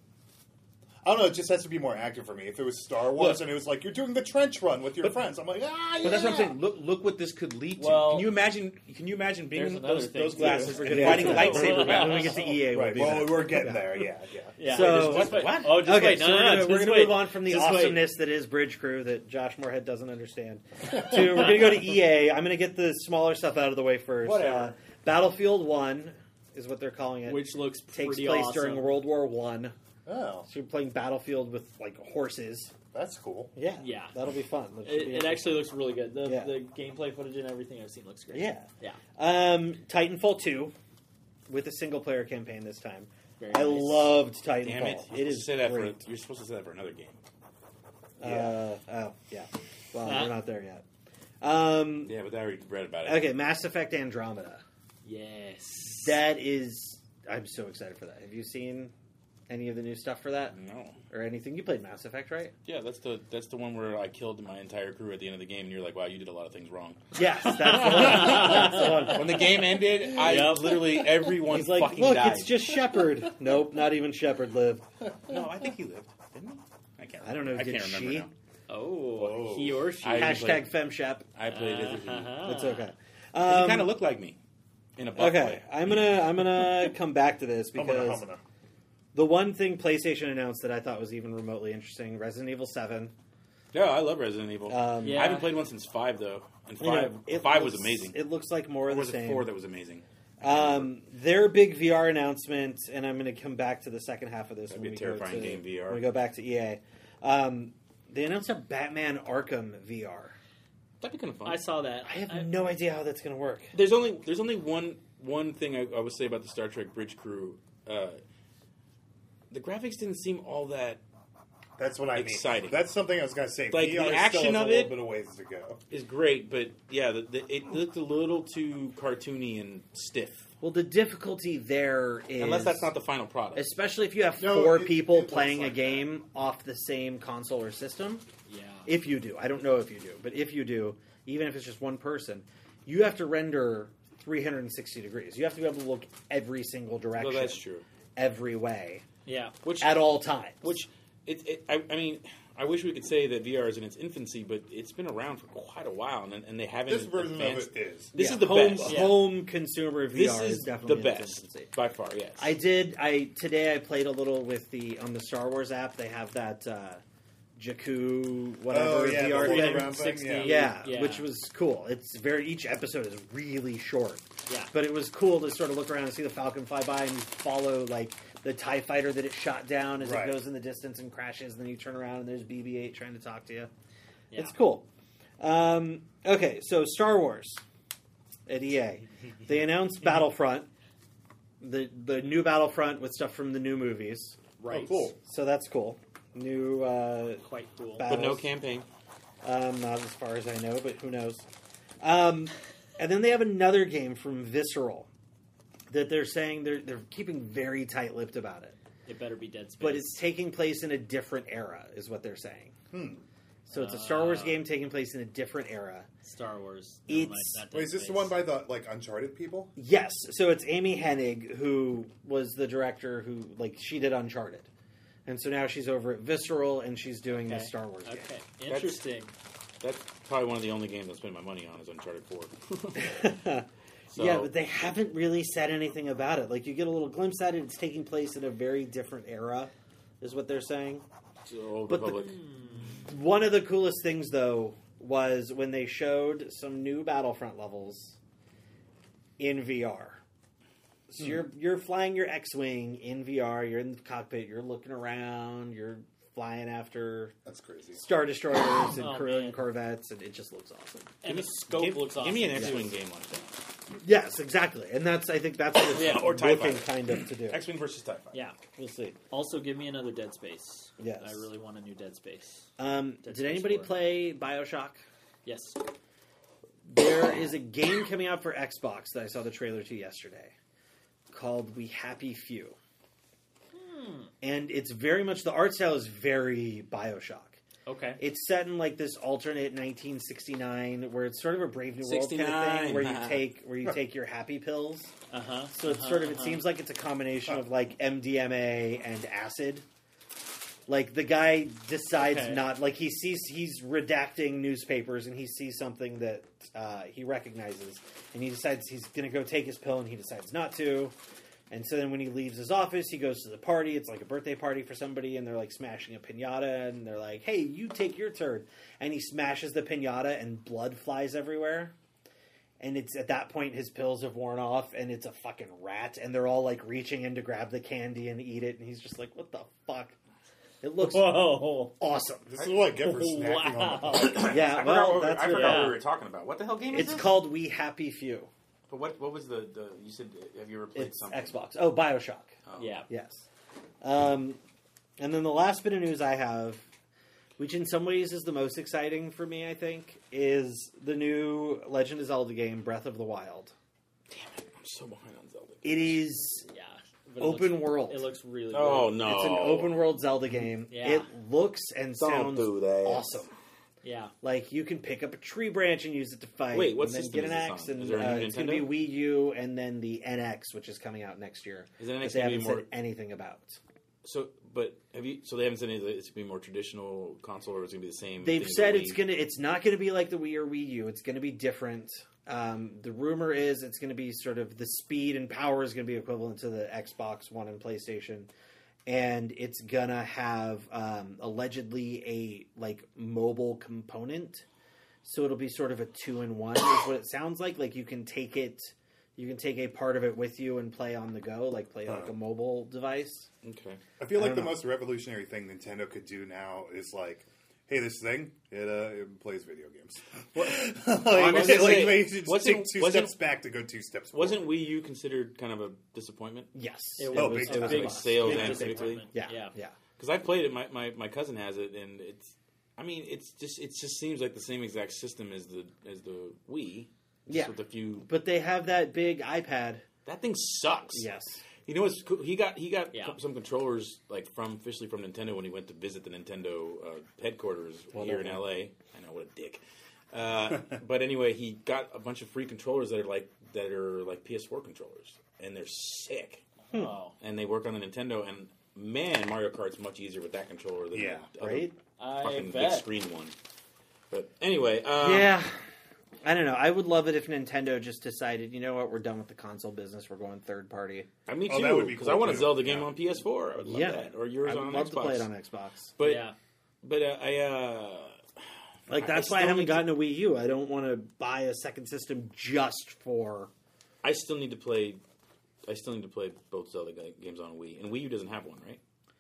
I don't know. It just has to be more active for me. If it was Star Wars Look. and it was like you're doing the trench run with your But- friends, I'm like, ah, yeah. But that's what I'm saying. Look, look what this could lead to. Well, can you imagine? Can you imagine being there's in another those, thing, those too. glasses We're and gonna fighting get to that. lightsaber When battles? we get to E A, we'll Right. do Well, that. we're getting Yeah. there. Yeah, yeah. Yeah. So- Wait, just wait. What? Oh, just Okay, wait. so No, we're no, gonna, just we're gonna wait. move on from the Just wait. awesomeness that is Bridge Crew that Josh Moorhead doesn't understand. to we're gonna go to E A. I'm gonna get the smaller stuff out of the way first. Whatever. Uh, Battlefield One is what they're calling it. Which looks takes pretty place awesome. during World War One. Oh, So you're playing Battlefield with like horses. that's cool. Yeah, Yeah. that'll be fun. That should It, be it interesting. actually looks really good. The, Yeah. the gameplay footage and everything I've seen looks great. Yeah. Yeah. Um, Titanfall two with a single player campaign this time. Very I nice. loved Titanfall. Damn it! It is You're supposed to say that great. for you're supposed to say that for another game. Uh, oh yeah. Well, Ah. we're not there yet. Um, Yeah, but I already read about it. okay, Mass Effect Andromeda. Yes. That is, I'm so excited for that. Have you seen any of the new stuff for that No. or anything? You played Mass Effect, right? Yeah, that's the that's the one where I killed my entire crew at the end of the game, and you're like, "Wow, you did a lot of things wrong." Yes, that's the one. That's the one. When the game ended, I Yep. literally everyone He's like, fucking look, died. it's just Shepard. Nope, not even Shepard lived. No, I think he lived, didn't he? I can't. I don't know, I did can't remember she? now. Oh, Oh. he or she. I- Hashtag FemShep. I played it. He Uh-huh. That's okay. kind Um, of looked like me in a buff okay, way. I'm gonna I'm gonna come back to this Humana, because humana. The one thing PlayStation announced that I thought was even remotely interesting: Resident Evil Seven. Yeah, I love Resident Evil. Um, Yeah. I haven't played one since five though, and you know, five it five looks- was amazing. It looks like more Or of the was it same. four that was amazing? Um, their big V R announcement, and I'm going to come back to the second half of this. That'd when be a we go terrifying to- game, V R. When we go back to E A, um, they announced a Batman Arkham V R. That'd be kind of fun. I saw that. I have I- no idea how that's going to work. There's only there's only one one thing I, I would say about the Star Trek Bridge Crew. Uh, the graphics didn't seem all that. That's what I Exciting. mean. That's something I was going to say. Like, V R the still action has of a little it- bit of ways to go. Is great, but yeah, the, the, it looked a little too cartoony and stiff. Well, the difficulty there is Unless that's not the final product. especially if you have No, four it- people it looks playing like a game off the same console or system. Yeah. If you do, I don't know if you do, but if you do, even if it's just one person, you have to render three hundred sixty degrees. You have to be able to look every single direction. Well, that's true. Every way Yeah. Which at all times. which it, it I, I mean, I wish we could say that V R is in its infancy, but it's been around for quite a while, and, and they haven't This version advanced. of it is. This Yeah, is the home, best. Yeah. home consumer V R This is, is definitely the in its best infancy. by far. Yes, I did. I today I played a little with the on the Star Wars app. They have that uh, Jakku whatever Oh, yeah, V R the thing. look around thing, yeah. Yeah, Yeah. which was cool. It's very each episode is really short, Yeah. but it was cool to sort of look around and see the Falcon fly by and you follow like the TIE fighter that it shot down as Right. it goes in the distance and crashes. And then you turn around and there's B B eight trying to talk to you. Yeah. It's cool. Um, okay, so Star Wars at E A, they announced Battlefront, the the new Battlefront with stuff from the new movies. Right. Oh, cool. So that's cool. New, uh, Quite cool. Bat- but no campaign. um, not as far as I know, but who knows. Um, and then they have another game from Visceral that they're saying they're they're keeping very tight-lipped about it, It better be Dead Space. but it's taking place in a different era, is what they're saying. Hmm. So it's a Star Wars Uh, game taking place in a different era. Star Wars. It's- mind, not Dead Wait, is this the Space. one by the like Uncharted people? Yes, so it's Amy Hennig who was the director who like she did Uncharted, and so now she's over at Visceral and she's doing Okay. the Star Wars game. Okay. Interesting. That's probably one of the only games I spend my money on is Uncharted Four. So, Yeah, but they haven't really said anything about it. Like you get a little glimpse at it. It's taking place in a very different era, is what they're saying. it's the Old But the- Republic. One of the coolest things, though, was when they showed some new Battlefront levels in V R. So you're you're flying your X-wing in V R. You're in the cockpit. You're looking around. You're flying after That's crazy. Star Destroyers and Oh, Korean man. Corvettes, and it just looks awesome. And the scope give, looks awesome. Give me an too. X-wing game like that. Yes, exactly, and that's I think that's what it's Yeah, or TIE looking Fighter. kind of to do. X-wing versus TIE Fighter. Yeah. We'll see. Also, give me another Dead Space. Yes. I really want a new Dead Space. Um, Dead did Space anybody four. play Bioshock? Yes. There is a game coming out for Xbox that I saw the trailer to yesterday called We Happy Few. And it's very much, the art style is very Bioshock. Okay. It's set in like this alternate nineteen sixty-nine where it's sort of a Brave New World kind of thing sixty-nine. where you take where you take your happy pills. Uh huh. So it's sort of it seems like it's a combination of like M D M A and acid. Like the guy decides Okay. not like he sees he's redacting newspapers and he sees something that uh, he recognizes and he decides he's going to go take his pill and he decides not to. And so then when he leaves his office, he goes to the party. It's like a birthday party for somebody, and they're like smashing a piñata, and they're like, "Hey, you take your turn." And he smashes the piñata, and blood flies everywhere. And it's at that point his pills have worn off, and it's a fucking rat, and they're all like reaching in to grab the candy and eat it, and he's just like, "What the fuck?" It looks Whoa. awesome. This is what I get for snacking Wow. on the podcast. Yeah, I well, forgot, what, that's I what, forgot yeah. what we were talking about. What the hell game is it's this? called We Happy Few. But what what was the, the you said? Have you ever played It's something? Xbox. Oh, Bioshock. Oh. Yeah. Yes. Um, and then the last bit of news I have, which in some ways is the most exciting for me, I think, is the new Legend of Zelda game, Breath of the Wild. I'm so behind on Zelda. It is Yeah. But it open looks- world. It looks really Oh good. no! It's an open world Zelda game. Yeah. It looks and Don't sounds do that. awesome. Yeah. Like you can pick up a tree branch and use it to fight. Wait, what and then system get is an this axe, on? and Is there a uh, new it's going to be Nintendo? Wii U and then the N X, which is coming out next year. Is the N that X they gonna be haven't more? said anything about. So, but have you? So they haven't said anything. It's gonna be more traditional console, or it's gonna be the same. They've thing as said the it's Wii? gonna. It's not gonna be like the Wii or Wii U. It's gonna be different. Um, the rumor is it's gonna be sort of the speed and power is gonna be equivalent to the Xbox One and PlayStation, and it's gonna have um, allegedly a like mobile component. So it'll be sort of a two in one, is what it sounds like. Like you can take it, you can take a part of it with you and play on the go, like play like a mobile device. Okay. I feel I like don't the know. most revolutionary thing Nintendo could do now is like, hey, this thing it uh, it plays video games. like, Honestly, like, they should wasn't- take two wasn't- steps back to go two steps forward. Wasn't Wii U considered kind of a disappointment? Yes, It Oh, was, big it was time. a Big sales big and disappointment. critically. yeah, yeah. yeah. Because I played it, my, my, my cousin has it, and it's. I mean, it's just it just seems like the same exact system as the as the Wii. Just Yeah. with a few. But they have that big iPad. That thing sucks. Yes. You know what's cool? He got he got Yeah. some controllers like from officially from Nintendo when he went to visit the Nintendo uh, headquarters Well, here in okay. L A. I know, what a dick. Uh, but anyway, he got a bunch of free controllers that are like that are like P S four controllers, and they're sick. Oh, And they work on the Nintendo. And man, Mario Kart's much easier with that controller than Yeah, the other Right? I fucking big bet. screen one. But anyway, um, Yeah. I don't know. I would love it if Nintendo just decided, you know what, we're done with the console business. We're going third party. I me Oh, that too, would be because cool, I want a too. Zelda game Yeah. on P S four. I would love Yeah. that, or yours I'd on love Xbox. to play it on Xbox. But yeah. but uh, I uh, Like, that's I why I still haven't need to- gotten a Wii U. I don't want to buy a second system just for... I still need to play. I still need to play both Zelda ga- games on Wii, and Wii U doesn't have one, right?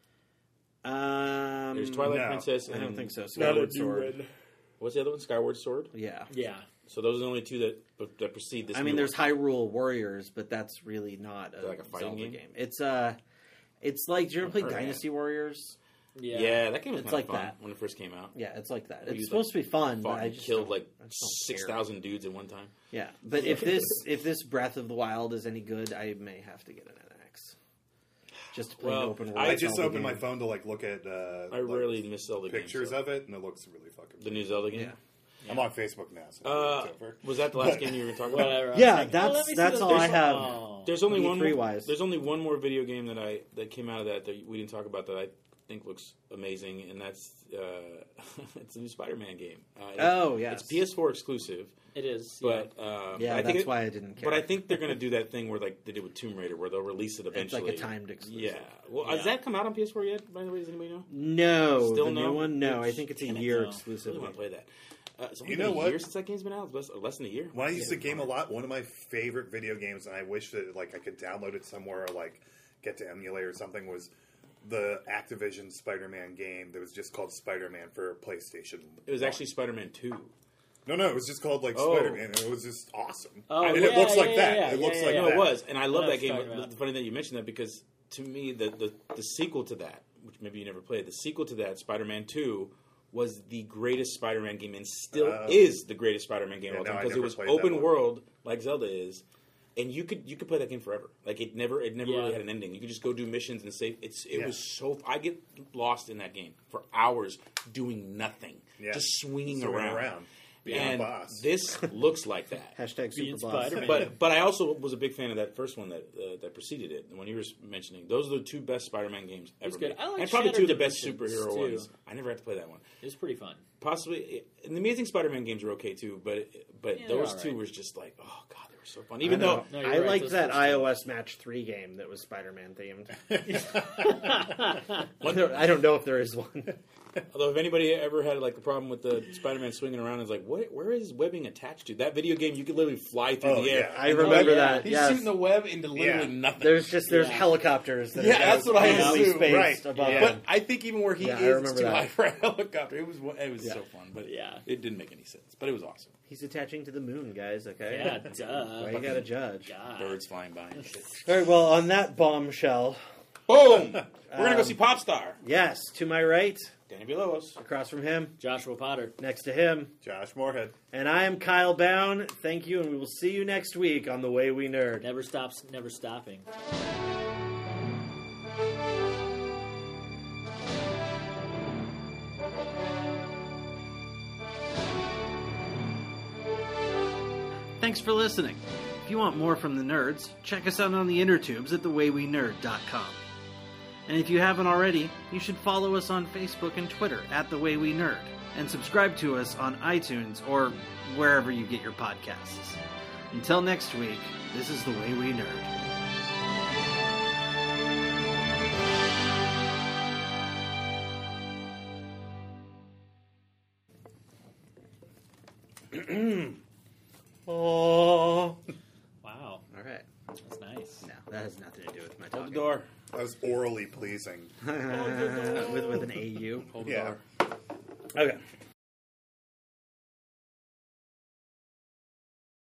Um, There's Twilight no, Princess. I And don't think so. Skyward Sword. What's the other one? Skyward Sword. Yeah. Yeah. So those are the only two that that precede this. I mean, new there's one. Hyrule Warriors, but that's really not a, Like a fighting Zelda game? game. It's uh, it's like, do you ever play I've heard of Dynasty Warriors? Yeah. Yeah, that game was It's kind like of fun that. when it first came out. Yeah, it's like that. Where It's you, supposed to be fun, but Fought I and just killed don't- like I just don't six care. thousand dudes at one time. Yeah, but if this if this Breath of the Wild is any good, I may have to get an N X just to play Well, an open world. I I just Zelda opened my game. phone to like look at. Uh, I like, rarely miss Zelda pictures games. so- of it, and it looks really fucking. the new Zelda game. Yeah. I'm on Facebook now. So Uh, it's over. was that the last game you were talking about? Whatever. I was Yeah, like, that's- oh, let me see that's those all I videos. have. Oh. There's only E one. three More, wise. there's only one more video game that I that came out of that that we didn't talk about that I think looks amazing, and that's uh, it's a new Spider-Man game. Uh, it- Oh, yes. it's P S four exclusive, It is. but um, Yeah, I think that's it- why I didn't care. But I think they're going to do that thing where like they did with Tomb Raider, where they'll release it it's eventually. like a timed exclusive. Yeah. Well, Yeah. has that come out on P S four yet? By the way, does anybody know? No, Still the no? new one. No, I think it's a Damn it, year no. I exclusive. really want to play that. Uh, it's only You been know a what? year since that game's been out. It's less, less than a year. When I used to Yeah. game a lot, one of my favorite video games, and I wish that like I could download it somewhere or like get to emulate or something, was the Activision Spider-Man game that was just called Spider-Man for PlayStation. It was actually Spider-Man two. no, no, it was just called like Oh. Spider-Man. And it was just awesome, Oh, and yeah, it looks yeah, like yeah, that. yeah, it yeah, looks yeah, like yeah. No, that. it was, and I love I know that what you're game. talking about. It's funny that you mentioned that because to me, the, the the sequel to that, which maybe you never played, the sequel to that, Spider-Man two, was the greatest Spider-Man game and still Uh, is the greatest Spider-Man game yeah, of all no, I time because it never was played that open one. world like Zelda is, and you could you could play that game forever. Like it never it never Yeah. really had an ending. You could just go do missions and save. It's it Yeah. was so I get lost in that game for hours doing nothing, Yeah. just swinging Swinging around. around. Being a And boss. this looks like that. Hashtag Being Super Boss. Spider-Man. But but I also was a big fan of that first one that uh, that preceded it. And when you were mentioning, those are the two best Spider-Man games ever was good. made. I like and probably two Shattered of the best Dimensions, superhero too. ones. I never had to play that one. It was pretty fun. Possibly, and the Amazing Spider-Man games were okay too. But but Yeah, they're those all two right. were just like, oh god, they were so fun. Even I though know. No, you're I right, liked those that first two. iOS Match three game that was Spider-Man themed. yeah, I don't- I don't know if there is one. Although, if anybody ever had like a problem with the Spider-Man swinging around, is like, what? Where is webbing attached to? That video game, you could literally fly through Oh, the air. yeah. I remember yeah. that. He's Yes. shooting the web into literally Yeah. nothing. There's just there's Yeah. helicopters that Yeah, are that's what I easily assumed. spaced Right. above Yeah. them. But I think even where he Yeah, I is, it's remember too that. high for a helicopter. It was it was Yeah. so fun, but Yeah. it didn't make any sense. But it was awesome. He's attaching to the moon, guys. Okay, duh. why you gotta judge? God. Birds flying by and shit. All right. Well, on that bombshell, Boom! We're gonna go Um, see Popstar. yes, to my right, Danny Villalobos. across from him, Joshua Potter. next to him, Josh Moorhead. and I am Kyle Bound. Thank you, and we will see you next week on The Way We Nerd. Never stops, never stopping. Thanks for listening. If you want more from the nerds, check us out on the inner tubes at the way we nerd dot com. And if you haven't already, you should follow us on Facebook and Twitter at The Way We Nerd, and subscribe to us on iTunes or wherever you get your podcasts. Until next week, this is The Way We Nerd. Oh. Wow, All right. that's nice. No, that has nothing to do with my Hold talking. the door. That was orally pleasing. with, with an A U. Hold the Yeah. door. Okay.